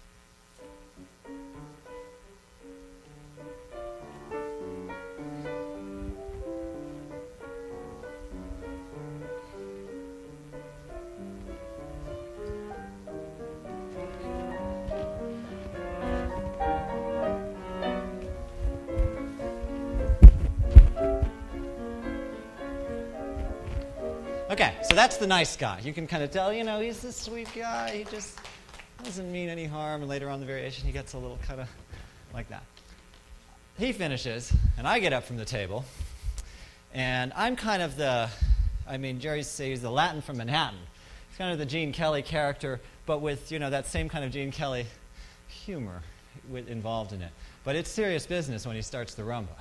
Okay, so that's the nice guy. You can kind of tell, you know, he's this sweet guy. He just doesn't mean any harm. And later on in the variation, he gets a little kind of like that. He finishes, and I get up from the table. And I'm kind of the, I mean, Jerry says he's the Latin from Manhattan. He's kind of the Gene Kelly character, but with, you know, that same kind of Gene Kelly humor with, involved in it. But it's serious business when he starts the rumba.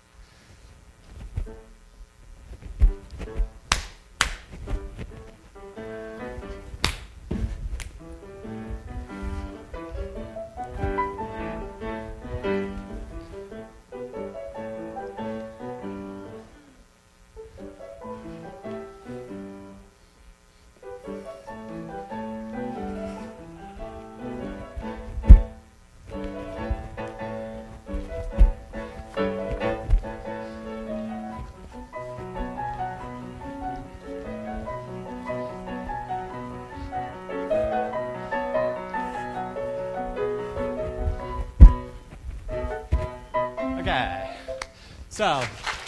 Okay, so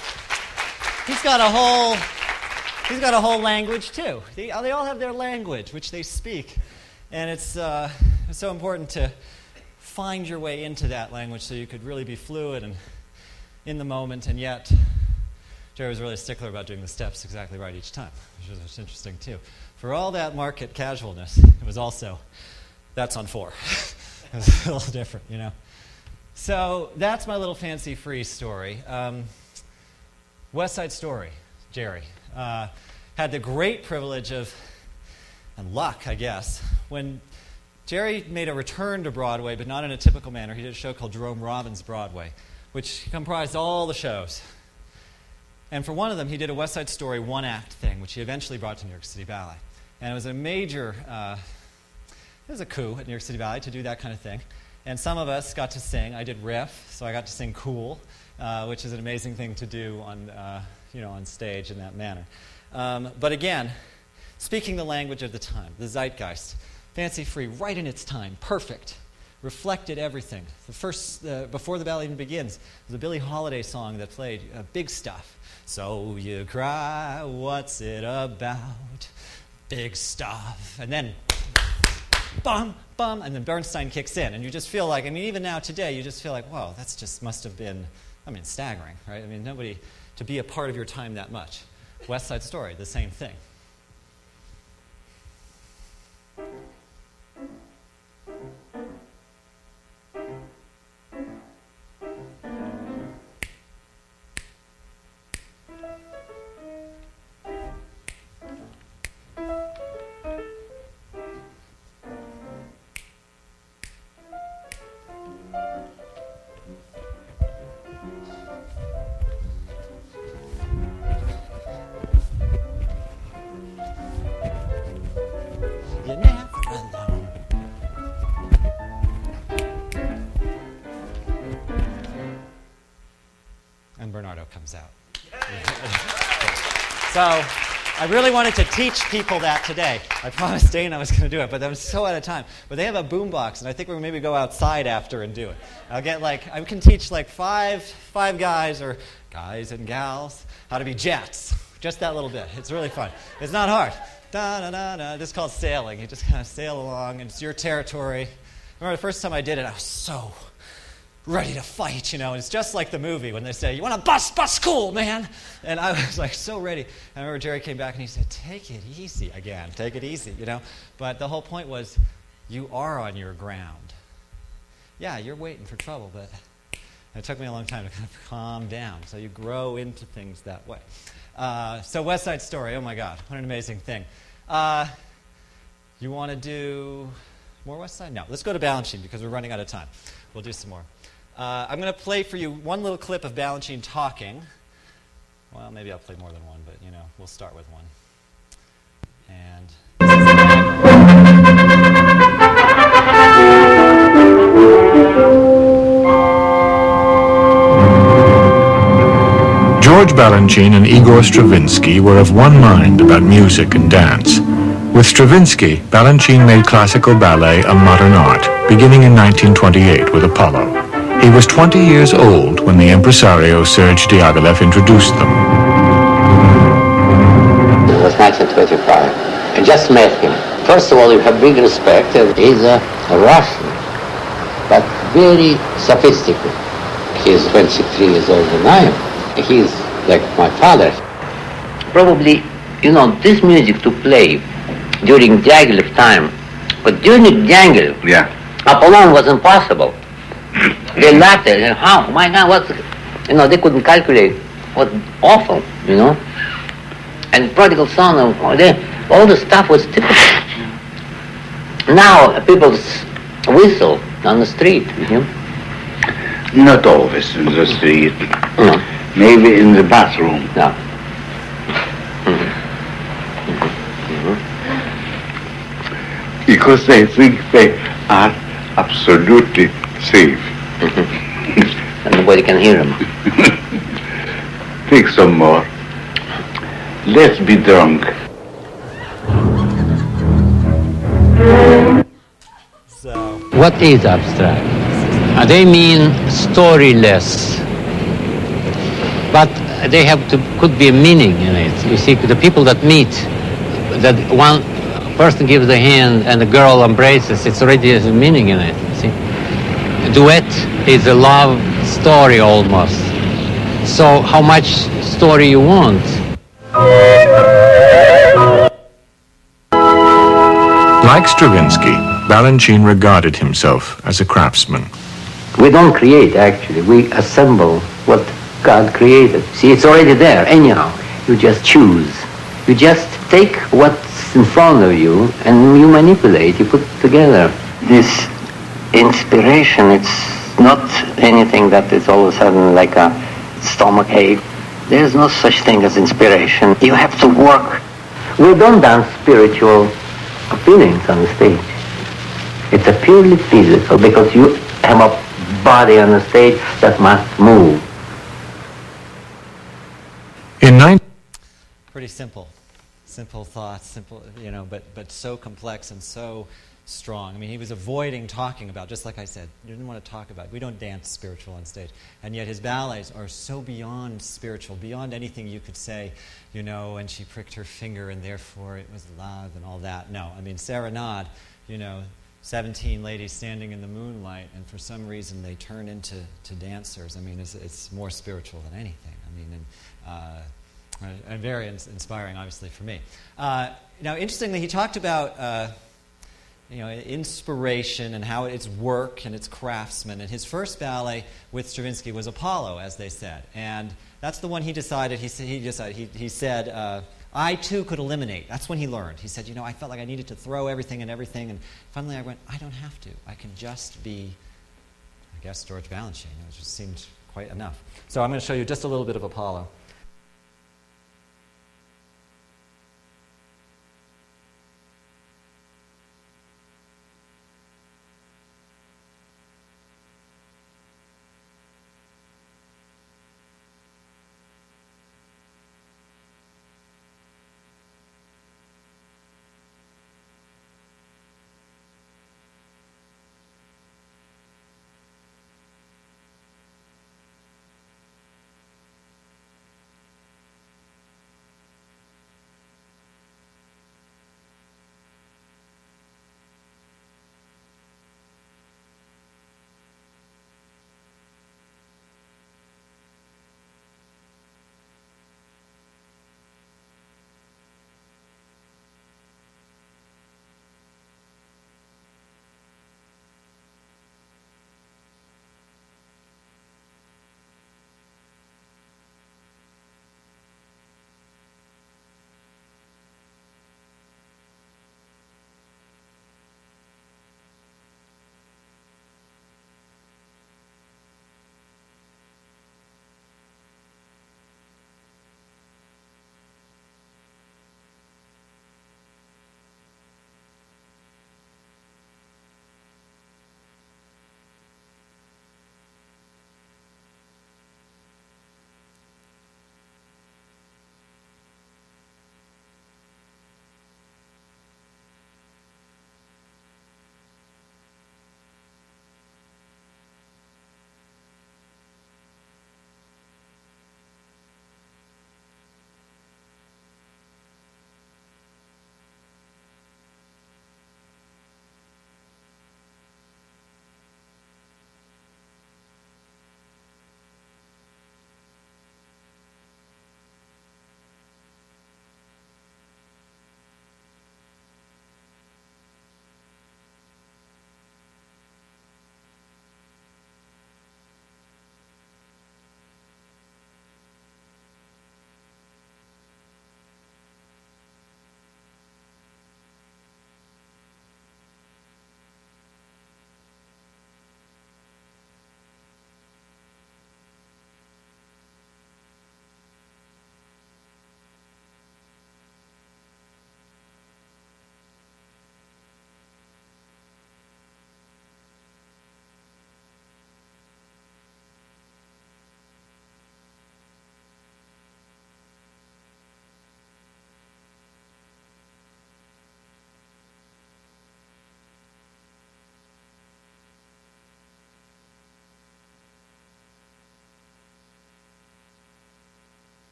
he's got a whole he's got a whole language too. They, they all have their language, which they speak, and it's uh, it's so important to find your way into that language so you could really be fluid and in the moment. And yet, Jerry was really a stickler about doing the steps exactly right each time, which was interesting too. For all that market casualness, it was also that's on four. It was a little different, you know. So that's my little Fancy Free story. Um, West Side Story, Jerry. Uh, had the great privilege of, and luck, I guess, when Jerry made a return to Broadway, but not in a typical manner. He did a show called Jerome Robbins Broadway, which comprised all the shows. And for one of them, he did a West Side Story one-act thing, which he eventually brought to New York City Ballet. And it was a major, uh, it was a coup at New York City Ballet to do that kind of thing. And some of us got to sing. I did riff, so I got to sing Cool, uh, which is an amazing thing to do on, uh, you know, on stage in that manner. Um, but again, speaking the language of the time, the zeitgeist, Fancy Free, right in its time, perfect, reflected everything. The first, uh, before the ballet even begins, there's a Billie Holiday song that played, uh, big stuff. So you cry, what's it about? Big stuff. And then, bum, bum, and then Bernstein kicks in, and you just feel like, I mean, even now today, you just feel like, wow, that's just must have been, I mean, staggering, right? I mean, nobody, to be a part of your time that much. West Side Story, the same thing. So I really wanted to teach people that today. I promised Dane I was going to do it, but I was so out of time. But they have a boombox, and I think we'll maybe go outside after and do it. I'll get like, I can teach like five, five guys, or guys and gals, how to be jets. Just that little bit. It's really fun. It's not hard. Da da da da. This is called sailing. You just kind of sail along, and it's your territory. I remember the first time I did it, I was so ready to fight, you know. And it's just like the movie when they say, "You want to bust? Bust cool, man!" And I was like so ready. I remember Jerry came back and he said, "Take it easy again. Take it easy," you know. But the whole point was, you are on your ground. Yeah, you're waiting for trouble, but it took me a long time to kind of calm down. So you grow into things that way. Uh, so West Side Story, oh my God, what an amazing thing. Uh, you want to do more West Side? No, let's go to Balanchine because we're running out of time. We'll do some more. Uh, I'm going to play for you one little clip of Balanchine talking. Well, maybe I'll play more than one, but you know, we'll start with one. And George Balanchine and Igor Stravinsky were of one mind about music and dance. With Stravinsky, Balanchine made classical ballet a modern art, beginning in nineteen twenty-eight with Apollo. He was twenty years old when the impresario Serge Diaghilev introduced them. It was nineteen twenty-five. I just met him. First of all, you have big respect. He's a, a Russian, but very sophisticated. He's twenty-three years older than I am. He's like my father. Probably, you know, this music to play during Diaghilev time, but during Diaghilev, yeah, Apollon was impossible. They laughed at it. How? My God, what's... You know, they couldn't calculate. What awful, you know? And Prodigal Son, of, they, all the stuff was typical. Now, people whistle on the street, you know? Not always in the street. No. Maybe in the bathroom. No. Mm-hmm. Because they think they are absolutely safe. Mm-hmm. And nobody can hear them. Take some more. Let's be drunk. so, what is abstract? Uh, they mean storyless. But they have to, could be a meaning in it. You see, the people that meet, that one person gives the hand and the girl embraces, it's already has a meaning in it, you see. A duet is a love story almost. So how much story you want? Like Stravinsky, Balanchine regarded himself as a craftsman. We don't create, actually. We assemble what God created. See, it's already there, anyhow. You just choose. You just take what's in front of you and you manipulate, you put it together. This inspiration, it's not anything that is all of a sudden like a stomach ache. There's no such thing as inspiration. You have to work. We don't dance spiritual feelings on the stage. It's a purely physical because you have a body on the stage that must move. In nine pretty simple, simple thoughts, simple, you know, but but so complex and so strong. I mean, he was avoiding talking about, just like I said, he didn't want to talk about. We don't dance spiritual on stage, and yet his ballets are so beyond spiritual, beyond anything you could say, you know. And she pricked her finger, and therefore it was love and all that. No, I mean, Serenade, you know. seventeen ladies standing in the moonlight, and for some reason they turn into to dancers. I mean, it's, it's more spiritual than anything. I mean, and, uh, and very ins- inspiring, obviously, for me. Uh, now, interestingly, he talked about uh, you know, inspiration and how it's work and it's craftsman. And his first ballet with Stravinsky was Apollo, as they said, and that's the one he decided. He he decided he he said. Uh, I, too, could eliminate. That's when he learned. He said, you know, I felt like I needed to throw everything and everything, and finally I went, I don't have to. I can just be, I guess, George Balanchine. It just seemed quite enough. So I'm going to show you just a little bit of Apollo.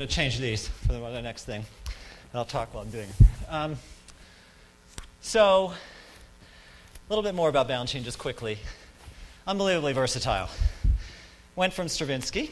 going to change these for the, the next thing, and I'll talk while I'm doing it. Um, so, a little bit more about Balanchine just quickly. Unbelievably versatile. Went from Stravinsky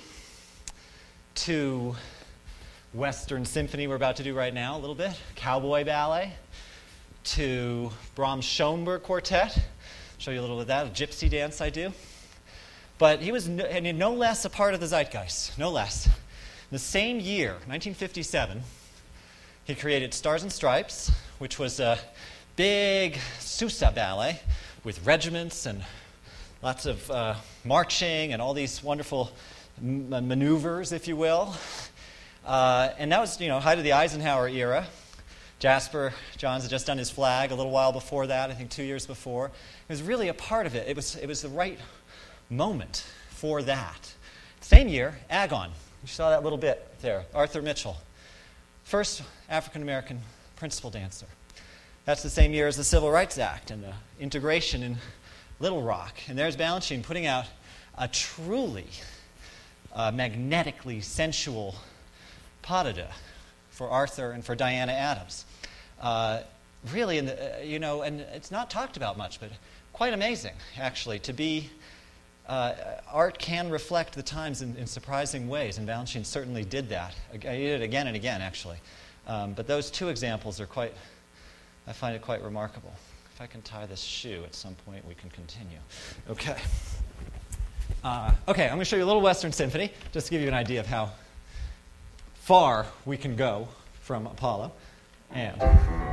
to Western Symphony we're about to do right now a little bit, Cowboy Ballet, to Brahms' Schoenberg Quartet. Show you a little bit of that, a gypsy dance I do. But he was no, and no less a part of the zeitgeist, no less. In the same year, nineteen fifty-seven, he created Stars and Stripes, which was a big Sousa ballet with regiments and lots of uh, marching and all these wonderful m- maneuvers, if you will. Uh, and that was, you know, height of the Eisenhower era. Jasper Johns had just done his Flag a little while before that, I think two years before. It was really a part of it. It was, it was the right moment for that. Same year, Agon. You saw that little bit there. Arthur Mitchell. First African-American principal dancer. That's the same year as the Civil Rights Act and the integration in Little Rock. And there's Balanchine putting out a truly uh, magnetically sensual pas de deux for Arthur and for Diana Adams. Uh, really, in the, uh, you know, and it's not talked about much, but quite amazing, actually, to be, uh, art can reflect the times in, in surprising ways, and Balanchine certainly did that. He did it again and again, actually. Um, but those two examples are quite, I find it quite remarkable. If I can tie this shoe at some point, we can continue. Okay. Uh, okay, I'm going to show you a little Western Symphony, just to give you an idea of how far we can go from Apollo. And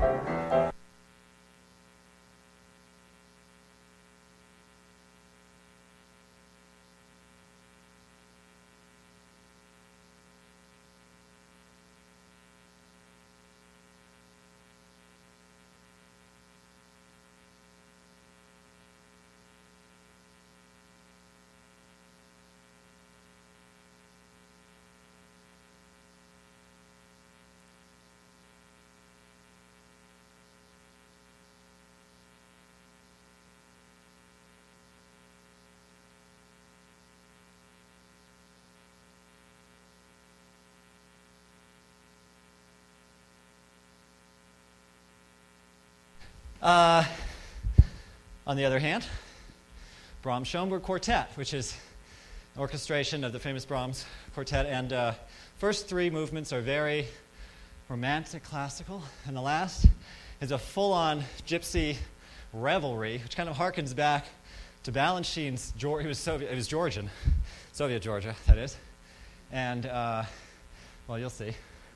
Uh, on the other hand, Brahms' Schoenberg Quartet, which is an orchestration of the famous Brahms Quartet, and uh, first three movements are very romantic, classical, and the last is a full-on gypsy revelry, which kind of harkens back to Balanchine's. He was Soviet, he was Georgian, Soviet Georgia, that is, and uh, well, you'll see.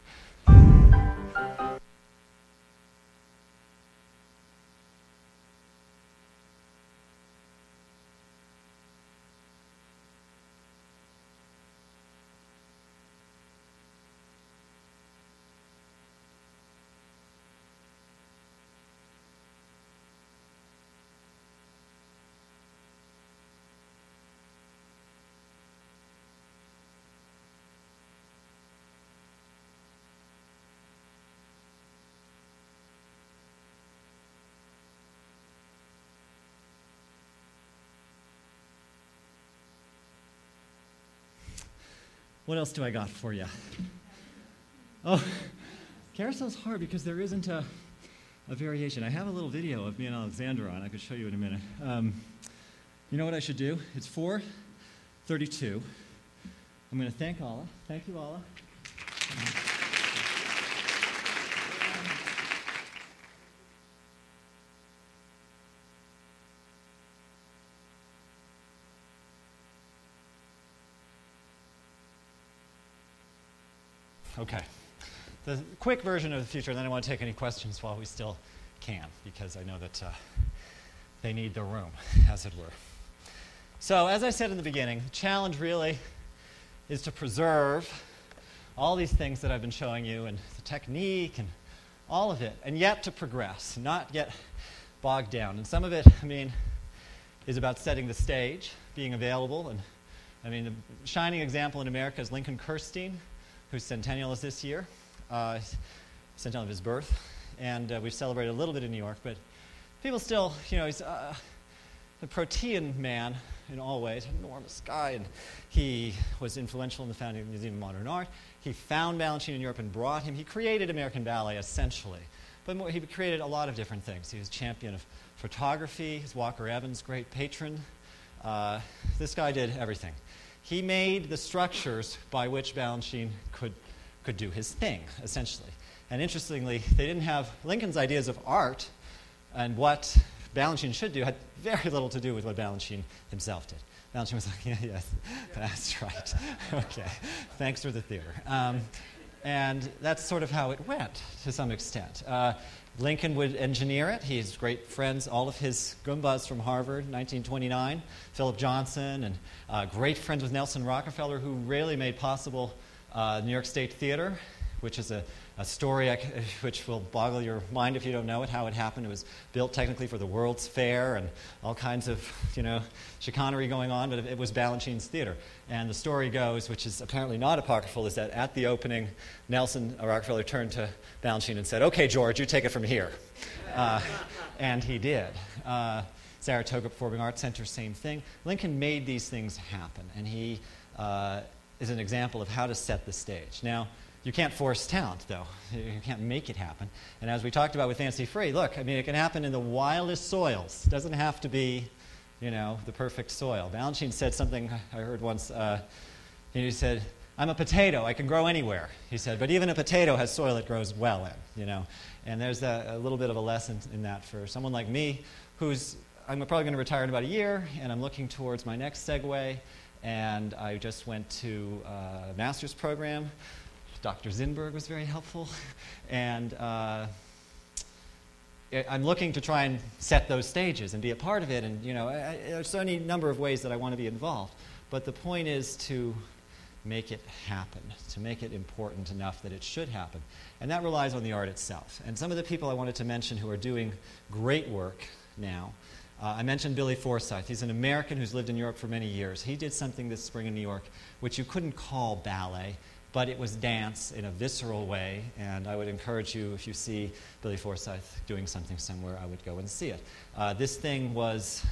What else do I got for you? Oh, carousel's hard because there isn't a, a variation. I have a little video of me and Alexandra on. I could show you in a minute. Um, you know what I should do? It's four thirty-two. I'm going to thank Alla. Thank you, Alla. Okay. The quick version of the future, and then I want to take any questions while we still can, because I know that uh, they need the room, as it were. So, as I said in the beginning, the challenge really is to preserve all these things that I've been showing you, and the technique, and all of it, and yet to progress, not get bogged down. And some of it, I mean, is about setting the stage, being available, and I mean, the shining example in America is Lincoln Kirstein, whose centennial is this year, uh, centennial of his birth, and uh, we've celebrated a little bit in New York, but people still, you know, he's, uh, a protean man in all ways, an enormous guy, and he was influential in the founding of the Museum of Modern Art. He found Balanchine in Europe and brought him. He created American ballet, essentially. But more, he created a lot of different things. He was champion of photography. He's Walker Evans' great patron. Uh, this guy did everything. He made the structures by which Balanchine could, could do his thing, essentially. And interestingly, they didn't have Lincoln's ideas of art and what Balanchine should do had very little to do with what Balanchine himself did. Balanchine was like, yeah, yes, that's right. Okay, thanks for the theater. Um, and that's sort of how it went, to some extent. Uh, Lincoln would engineer it. He has great friends, all of his Goombas from Harvard, nineteen twenty-nine, Philip Johnson, and uh, great friends with Nelson Rockefeller, who really made possible uh, New York State Theater, which is a, a story I, which will boggle your mind if you don't know it, how it happened. It was built technically for the World's Fair and all kinds of, you know, chicanery going on, but it was Balanchine's theater. And the story goes, which is apparently not apocryphal, is that at the opening, Nelson Rockefeller turned to Balanchine and said, "Okay, George, you take it from here." Uh, and he did. Uh, Saratoga Performing Arts Center, same thing. Lincoln made these things happen, and he uh, is an example of how to set the stage. Now, you can't force talent, though. You can't make it happen. And as we talked about with Fancy Free, look, I mean, it can happen in the wildest soils. It doesn't have to be, you know, the perfect soil. Balanchine said something I heard once. Uh, he said, "I'm a potato. I can grow anywhere." He said, "but even a potato has soil it grows well in," you know. And there's a, a little bit of a lesson in that for someone like me, who's, I'm probably going to retire in about a year, and I'm looking towards my next segue. And I just went to a master's program. Doctor Zinberg was very helpful, and uh, I'm looking to try and set those stages and be a part of it. And you know, I, I, there's any number of ways that I want to be involved, but the point is to make it happen, to make it important enough that it should happen, and that relies on the art itself. And some of the people I wanted to mention who are doing great work now. Uh, I mentioned Billy Forsythe. He's an American who's lived in Europe for many years. He did something this spring in New York which you couldn't call ballet, but it was dance in a visceral way, and I would encourage you, if you see Billy Forsythe doing something somewhere, I would go and see it. Uh, this thing was,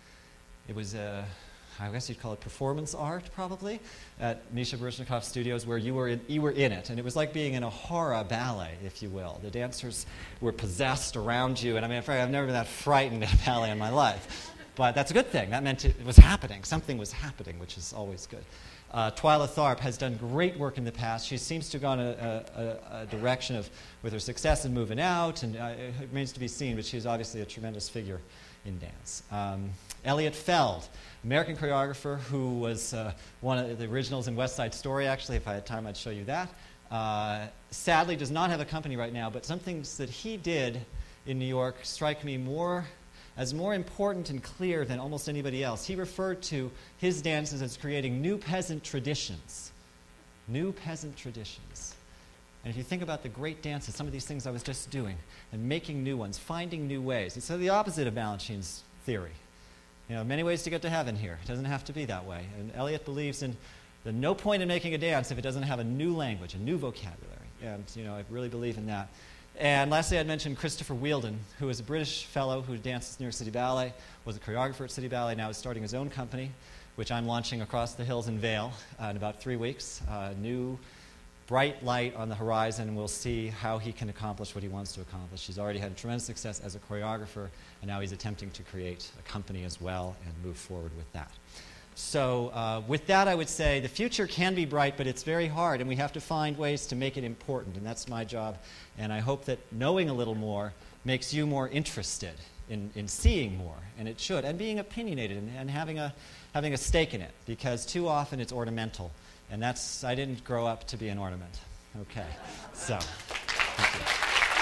it was, a, I guess you'd call it performance art, probably, at Misha Baryshnikov's studios, where you were, in, you were in it, and it was like being in a horror ballet, if you will. The dancers were possessed around you, and I mean, I've never been that frightened at a ballet in my life, but that's a good thing. That meant it was happening. Something was happening, which is always good. Uh, Twyla Tharp has done great work in the past. She seems to have gone a, a, a direction of, with her success in moving out, and uh, it remains to be seen, but she's obviously a tremendous figure in dance. Um, Elliot Feld, American choreographer who was uh, one of the originals in West Side Story, actually. If I had time, I'd show you that. Uh, sadly, does not have a company right now, but some things that he did in New York strike me more as more important and clear than almost anybody else. He referred to his dances as creating new peasant traditions. New peasant traditions. And if you think about the great dances, some of these things I was just doing, and making new ones, finding new ways. It's the opposite of Balanchine's theory. You know, many ways to get to heaven here. It doesn't have to be that way. And Eliot believes in the no point in making a dance if it doesn't have a new language, a new vocabulary. And, you know, I really believe in that. And lastly, I'd mention Christopher Wheeldon, who is a British fellow who dances New York City Ballet, was a choreographer at City Ballet, now is starting his own company, which I'm launching across the hills in Vail uh, in about three weeks. Uh, new bright light on the horizon, and we'll see how he can accomplish what he wants to accomplish. He's already had tremendous success as a choreographer, and now he's attempting to create a company as well and move forward with that. So uh, with that, I would say the future can be bright, but it's very hard, and we have to find ways to make it important, and that's my job. And I hope that knowing a little more makes you more interested in, in seeing more, and it should, and being opinionated and, and having a, having a stake in it, because too often it's ornamental, and that's, I didn't grow up to be an ornament. Okay, so, thank you.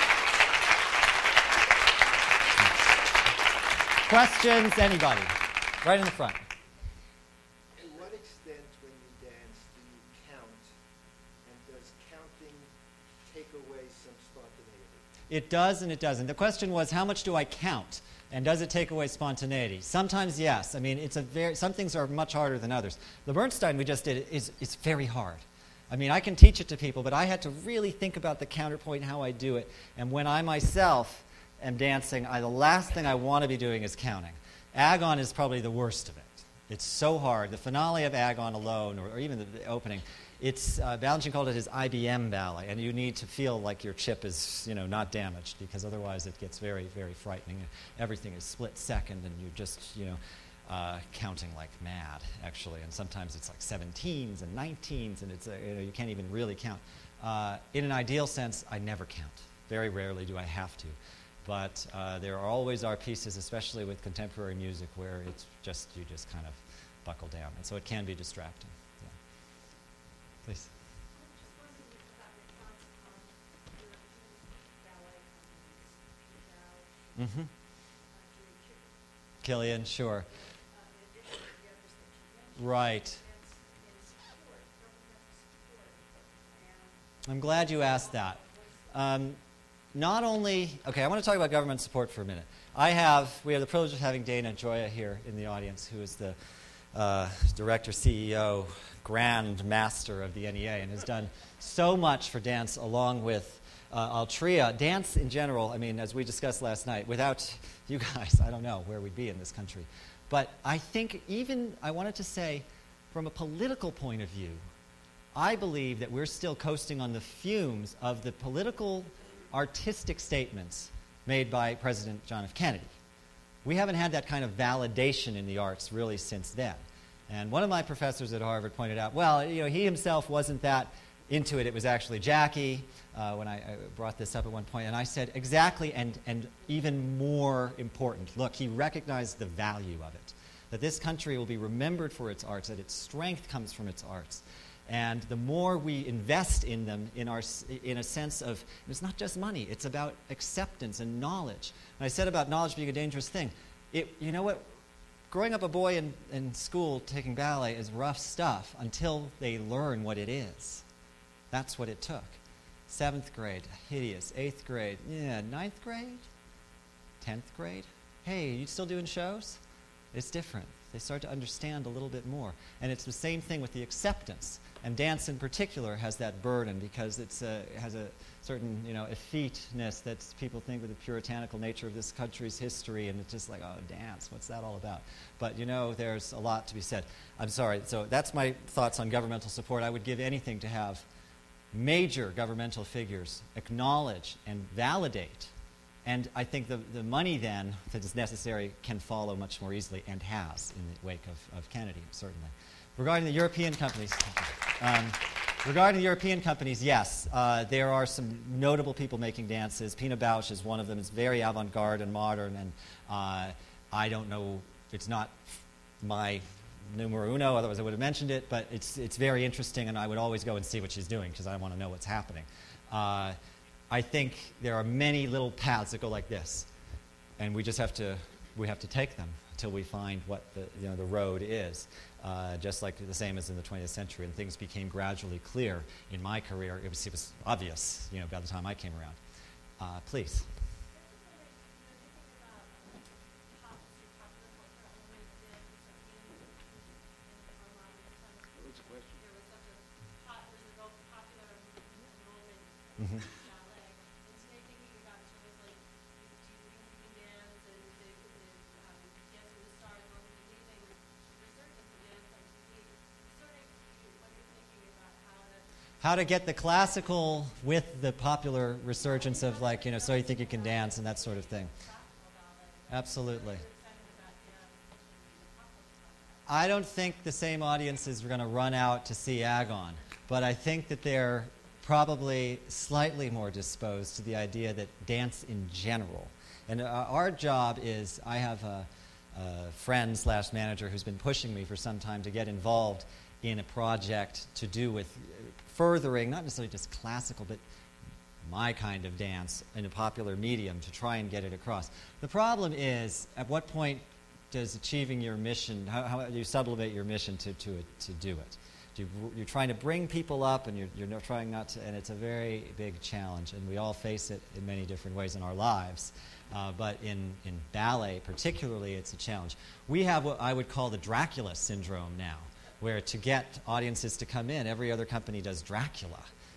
Questions, anybody? Right in the front. It does and it doesn't. The question was, how much do I count? And does it take away spontaneity? Sometimes, yes. I mean, it's a very, some things are much harder than others. The Bernstein we just did is, is very hard. I mean, I can teach it to people, but I had to really think about the counterpoint and how I do it. And when I myself am dancing, I, the last thing I want to be doing is counting. Agon is probably the worst of it. It's so hard. The finale of Agon alone, or, or even the, the opening, it's uh, Balanchine called it his I B M ballet, and you need to feel like your chip is, you know, not damaged, because otherwise it gets very, very frightening. Everything is split second, and you're just, you know, uh, counting like mad, actually. And sometimes it's like seventeens and nineteens, and it's uh, you know, you can't even really count. Uh, in an ideal sense, I never count. Very rarely do I have to. But uh, there are always are pieces, especially with contemporary music, where it's just, you just kind of buckle down. And so it can be distracting. Yeah. Please. Mm-hmm. Killian, sure. Right. I'm glad you asked that. Um, Not only, okay, I want to talk about government support for a minute. I have, we have the privilege of having Dana Gioia here in the audience, who is the uh, director, C E O, grand master of the N E A, and has done so much for dance along with uh, Altria. Dance in general, I mean, as we discussed last night, without you guys, I don't know where we'd be in this country. But I think even, I wanted to say, from a political point of view, I believe that we're still coasting on the fumes of the political artistic statements made by President John F. Kennedy. We haven't had that kind of validation in the arts really since then. And one of my professors at Harvard pointed out, well, you know, he himself wasn't that into it. It was actually Jackie uh, when I, I brought this up at one point. And I said, exactly, and, and even more important, look, he recognized the value of it, that this country will be remembered for its arts, that its strength comes from its arts. And the more we invest in them, in, our, in a sense of, it's not just money, it's about acceptance and knowledge. And I said about knowledge being a dangerous thing. It, you know what? Growing up a boy in, in school taking ballet is rough stuff until they learn what it is. That's what it took. Seventh grade, hideous. Eighth grade, yeah. Ninth grade? Tenth grade? Hey, you still doing shows? It's different. They start to understand a little bit more. And it's the same thing with the acceptance. And dance in particular has that burden because it's a, it has a certain, you know, effeteness that people think with the puritanical nature of this country's history, and it's just like, oh, dance, what's that all about? But, you know, there's a lot to be said. I'm sorry, so that's my thoughts on governmental support. I would give anything to have major governmental figures acknowledge and validate. And I think the, the money then that is necessary can follow much more easily, and has in the wake of, of Kennedy, certainly. Regarding the European companies, um, regarding the European companies, yes, uh, there are some notable people making dances. Pina Bausch is one of them. It's very avant-garde and modern, and uh, I don't know, it's not my numero uno, otherwise I would have mentioned it, but it's, it's very interesting, and I would always go and see what she's doing because I want to know what's happening. Uh, I think there are many little paths that go like this, and we just have to we have to take them until we find what the you know the road is. Uh, just like the same as in the twentieth century, and things became gradually clear in my career. It was, it was obvious, you know, by the time I came around. Uh, please. Mm-hmm. How to get the classical with the popular resurgence of, like, you know, So You Think You Can Dance and that sort of thing. Absolutely. I don't think the same audiences are going to run out to see Agon, but I think that they're probably slightly more disposed to the idea that dance in general. And uh, our job is, I have a, a friend slash manager who's been pushing me for some time to get involved in a project to do with furthering, not necessarily just classical, but my kind of dance in a popular medium to try and get it across. The problem is, at what point does achieving your mission, how, how do you sublimate your mission to, to, to do it? Do you, you're trying to bring people up, and you're, you're not trying not to, and it's a very big challenge, and we all face it in many different ways in our lives. Uh, but in, in ballet particularly, it's a challenge. We have what I would call the Dracula syndrome now, where to get audiences to come in, every other company does Dracula.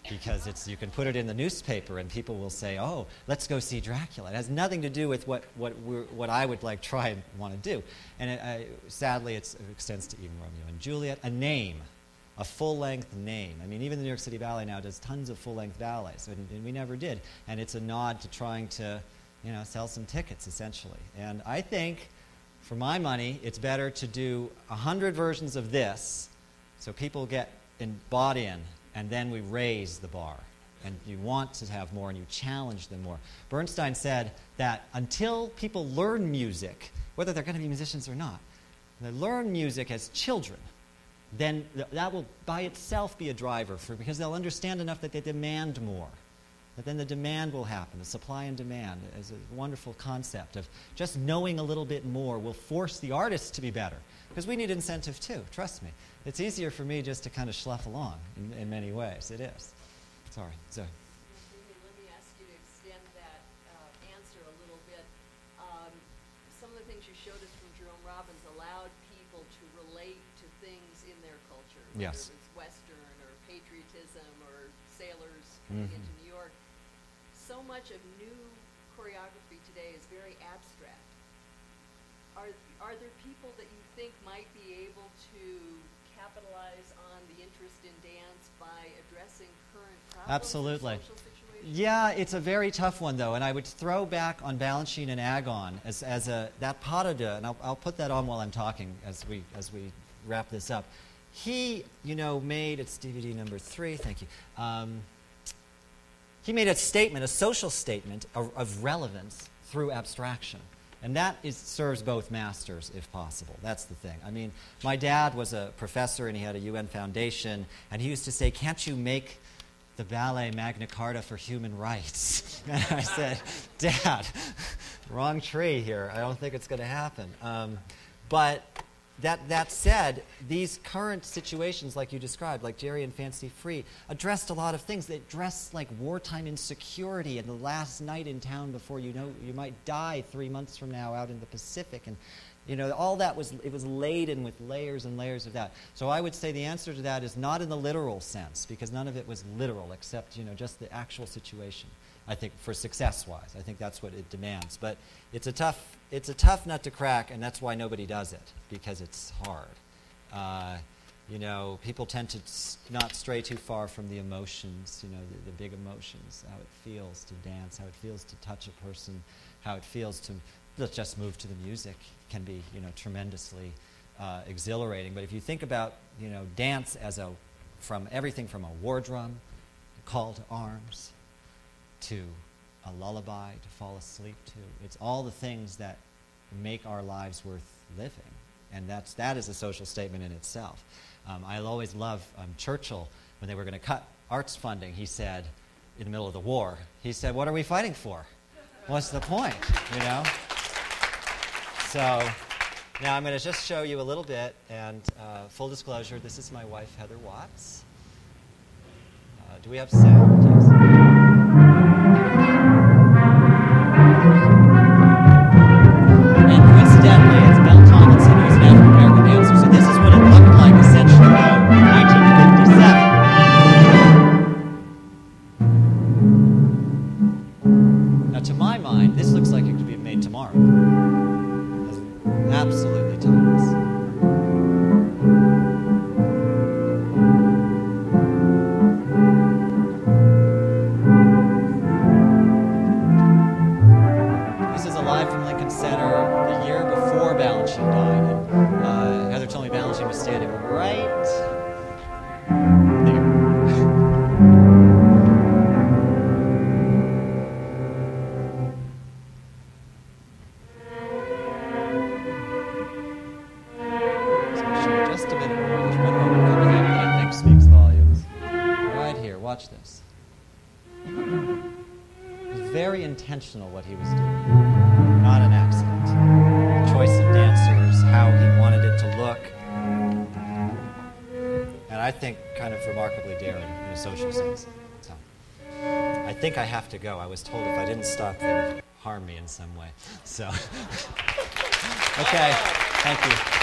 because it's, you can put it in the newspaper and people will say, oh, let's go see Dracula. It has nothing to do with what, what, we're, what I would like try and want to do. And it, I, sadly, it's, it extends to even Romeo and Juliet. A name, a full-length name. I mean, even the New York City Ballet now does tons of full-length ballets, and, and we never did. And it's a nod to trying to, you know, sell some tickets, essentially. And I think, for my money, it's better to do a hundred versions of this so people get in, bought in, and then we raise the bar. And you want to have more, and you challenge them more. Bernstein said that until people learn music, whether they're going to be musicians or not, they learn music as children, then th that will by itself be a driver, for because they'll understand enough that they demand more. That then the demand will happen. The supply and demand is a wonderful concept of just knowing a little bit more will force the artists to be better. Because we need incentive too, trust me. It's easier for me just to kind of slough along in, in many ways. It is. Sorry, Zoe. Let me ask you to extend that uh, answer a little bit. Um, some of the things you showed us from Jerome Robbins allowed people to relate to things in their culture. Whether Yes. it was Western or patriotism or sailors coming Mhm. into New York. So much of new choreography today is very abstract. Are, are there people that you think might be able to capitalize on the interest in dance by addressing current problems? Absolutely. And social situations? Yeah, it's a very tough one, though, and I would throw back on Balanchine and Agon as, as a, that pas de deux, and I'll, I'll put that on while I'm talking as we, as we wrap this up. He, you know, made, it's D V D number three, thank you, um, he made a statement, a social statement of, of relevance through abstraction. And that is, serves both masters, if possible. That's the thing. I mean, my dad was a professor, and he had a U N foundation, and he used to say, can't you make the ballet Magna Carta for human rights? And I said, Dad, wrong tree here. I don't think it's going to happen. Um, but that, that said, these current situations like you described, like Jerry and Fancy Free, addressed a lot of things. They addressed like wartime insecurity and the last night in town before you know you might die three months from now out in the Pacific. And you know, all that was, it was laden with layers and layers of that. So I would say the answer to that is not in the literal sense, because none of it was literal except, you know, just the actual situation. I think for success-wise, I think that's what it demands. But it's a tough, it's a tough nut to crack, and that's why nobody does it, because it's hard. Uh, you know, people tend to s not stray too far from the emotions, you know, the, the big emotions, how it feels to dance, how it feels to touch a person, how it feels to let's just move to the music can be, you know, tremendously uh, exhilarating. But if you think about, you know, dance as a, from everything from a war drum, a call to arms, to a lullaby to fall asleep to, it's all the things that make our lives worth living. And that's, that is a social statement in itself. Um, I'll always love um, Churchill, when they were going to cut arts funding, he said, in the middle of the war, he said, what are we fighting for? What's the point, you know? So now I'm going to just show you a little bit, and uh, full disclosure, this is my wife, Heather Watts. Uh, do we have sound? Yes. And coincidentally, it's Mel Tomlinson, who's an African-American dancer, so this is what it looked like essentially in nineteen fifty-seven. Now, to my mind, this looks like it could be made tomorrow. Absolutely timeless. This is a live from Lincoln Center the year before Balanchine died. And, uh, Heather told me Balanchine was standing right there. Watch this. It was very intentional what he was doing, not an accident. The choice of dancers, how he wanted it to look, and I think kind of remarkably daring in a social sense. So, I think I have to go. I was told if I didn't stop, they would harm me in some way. So, okay, thank you.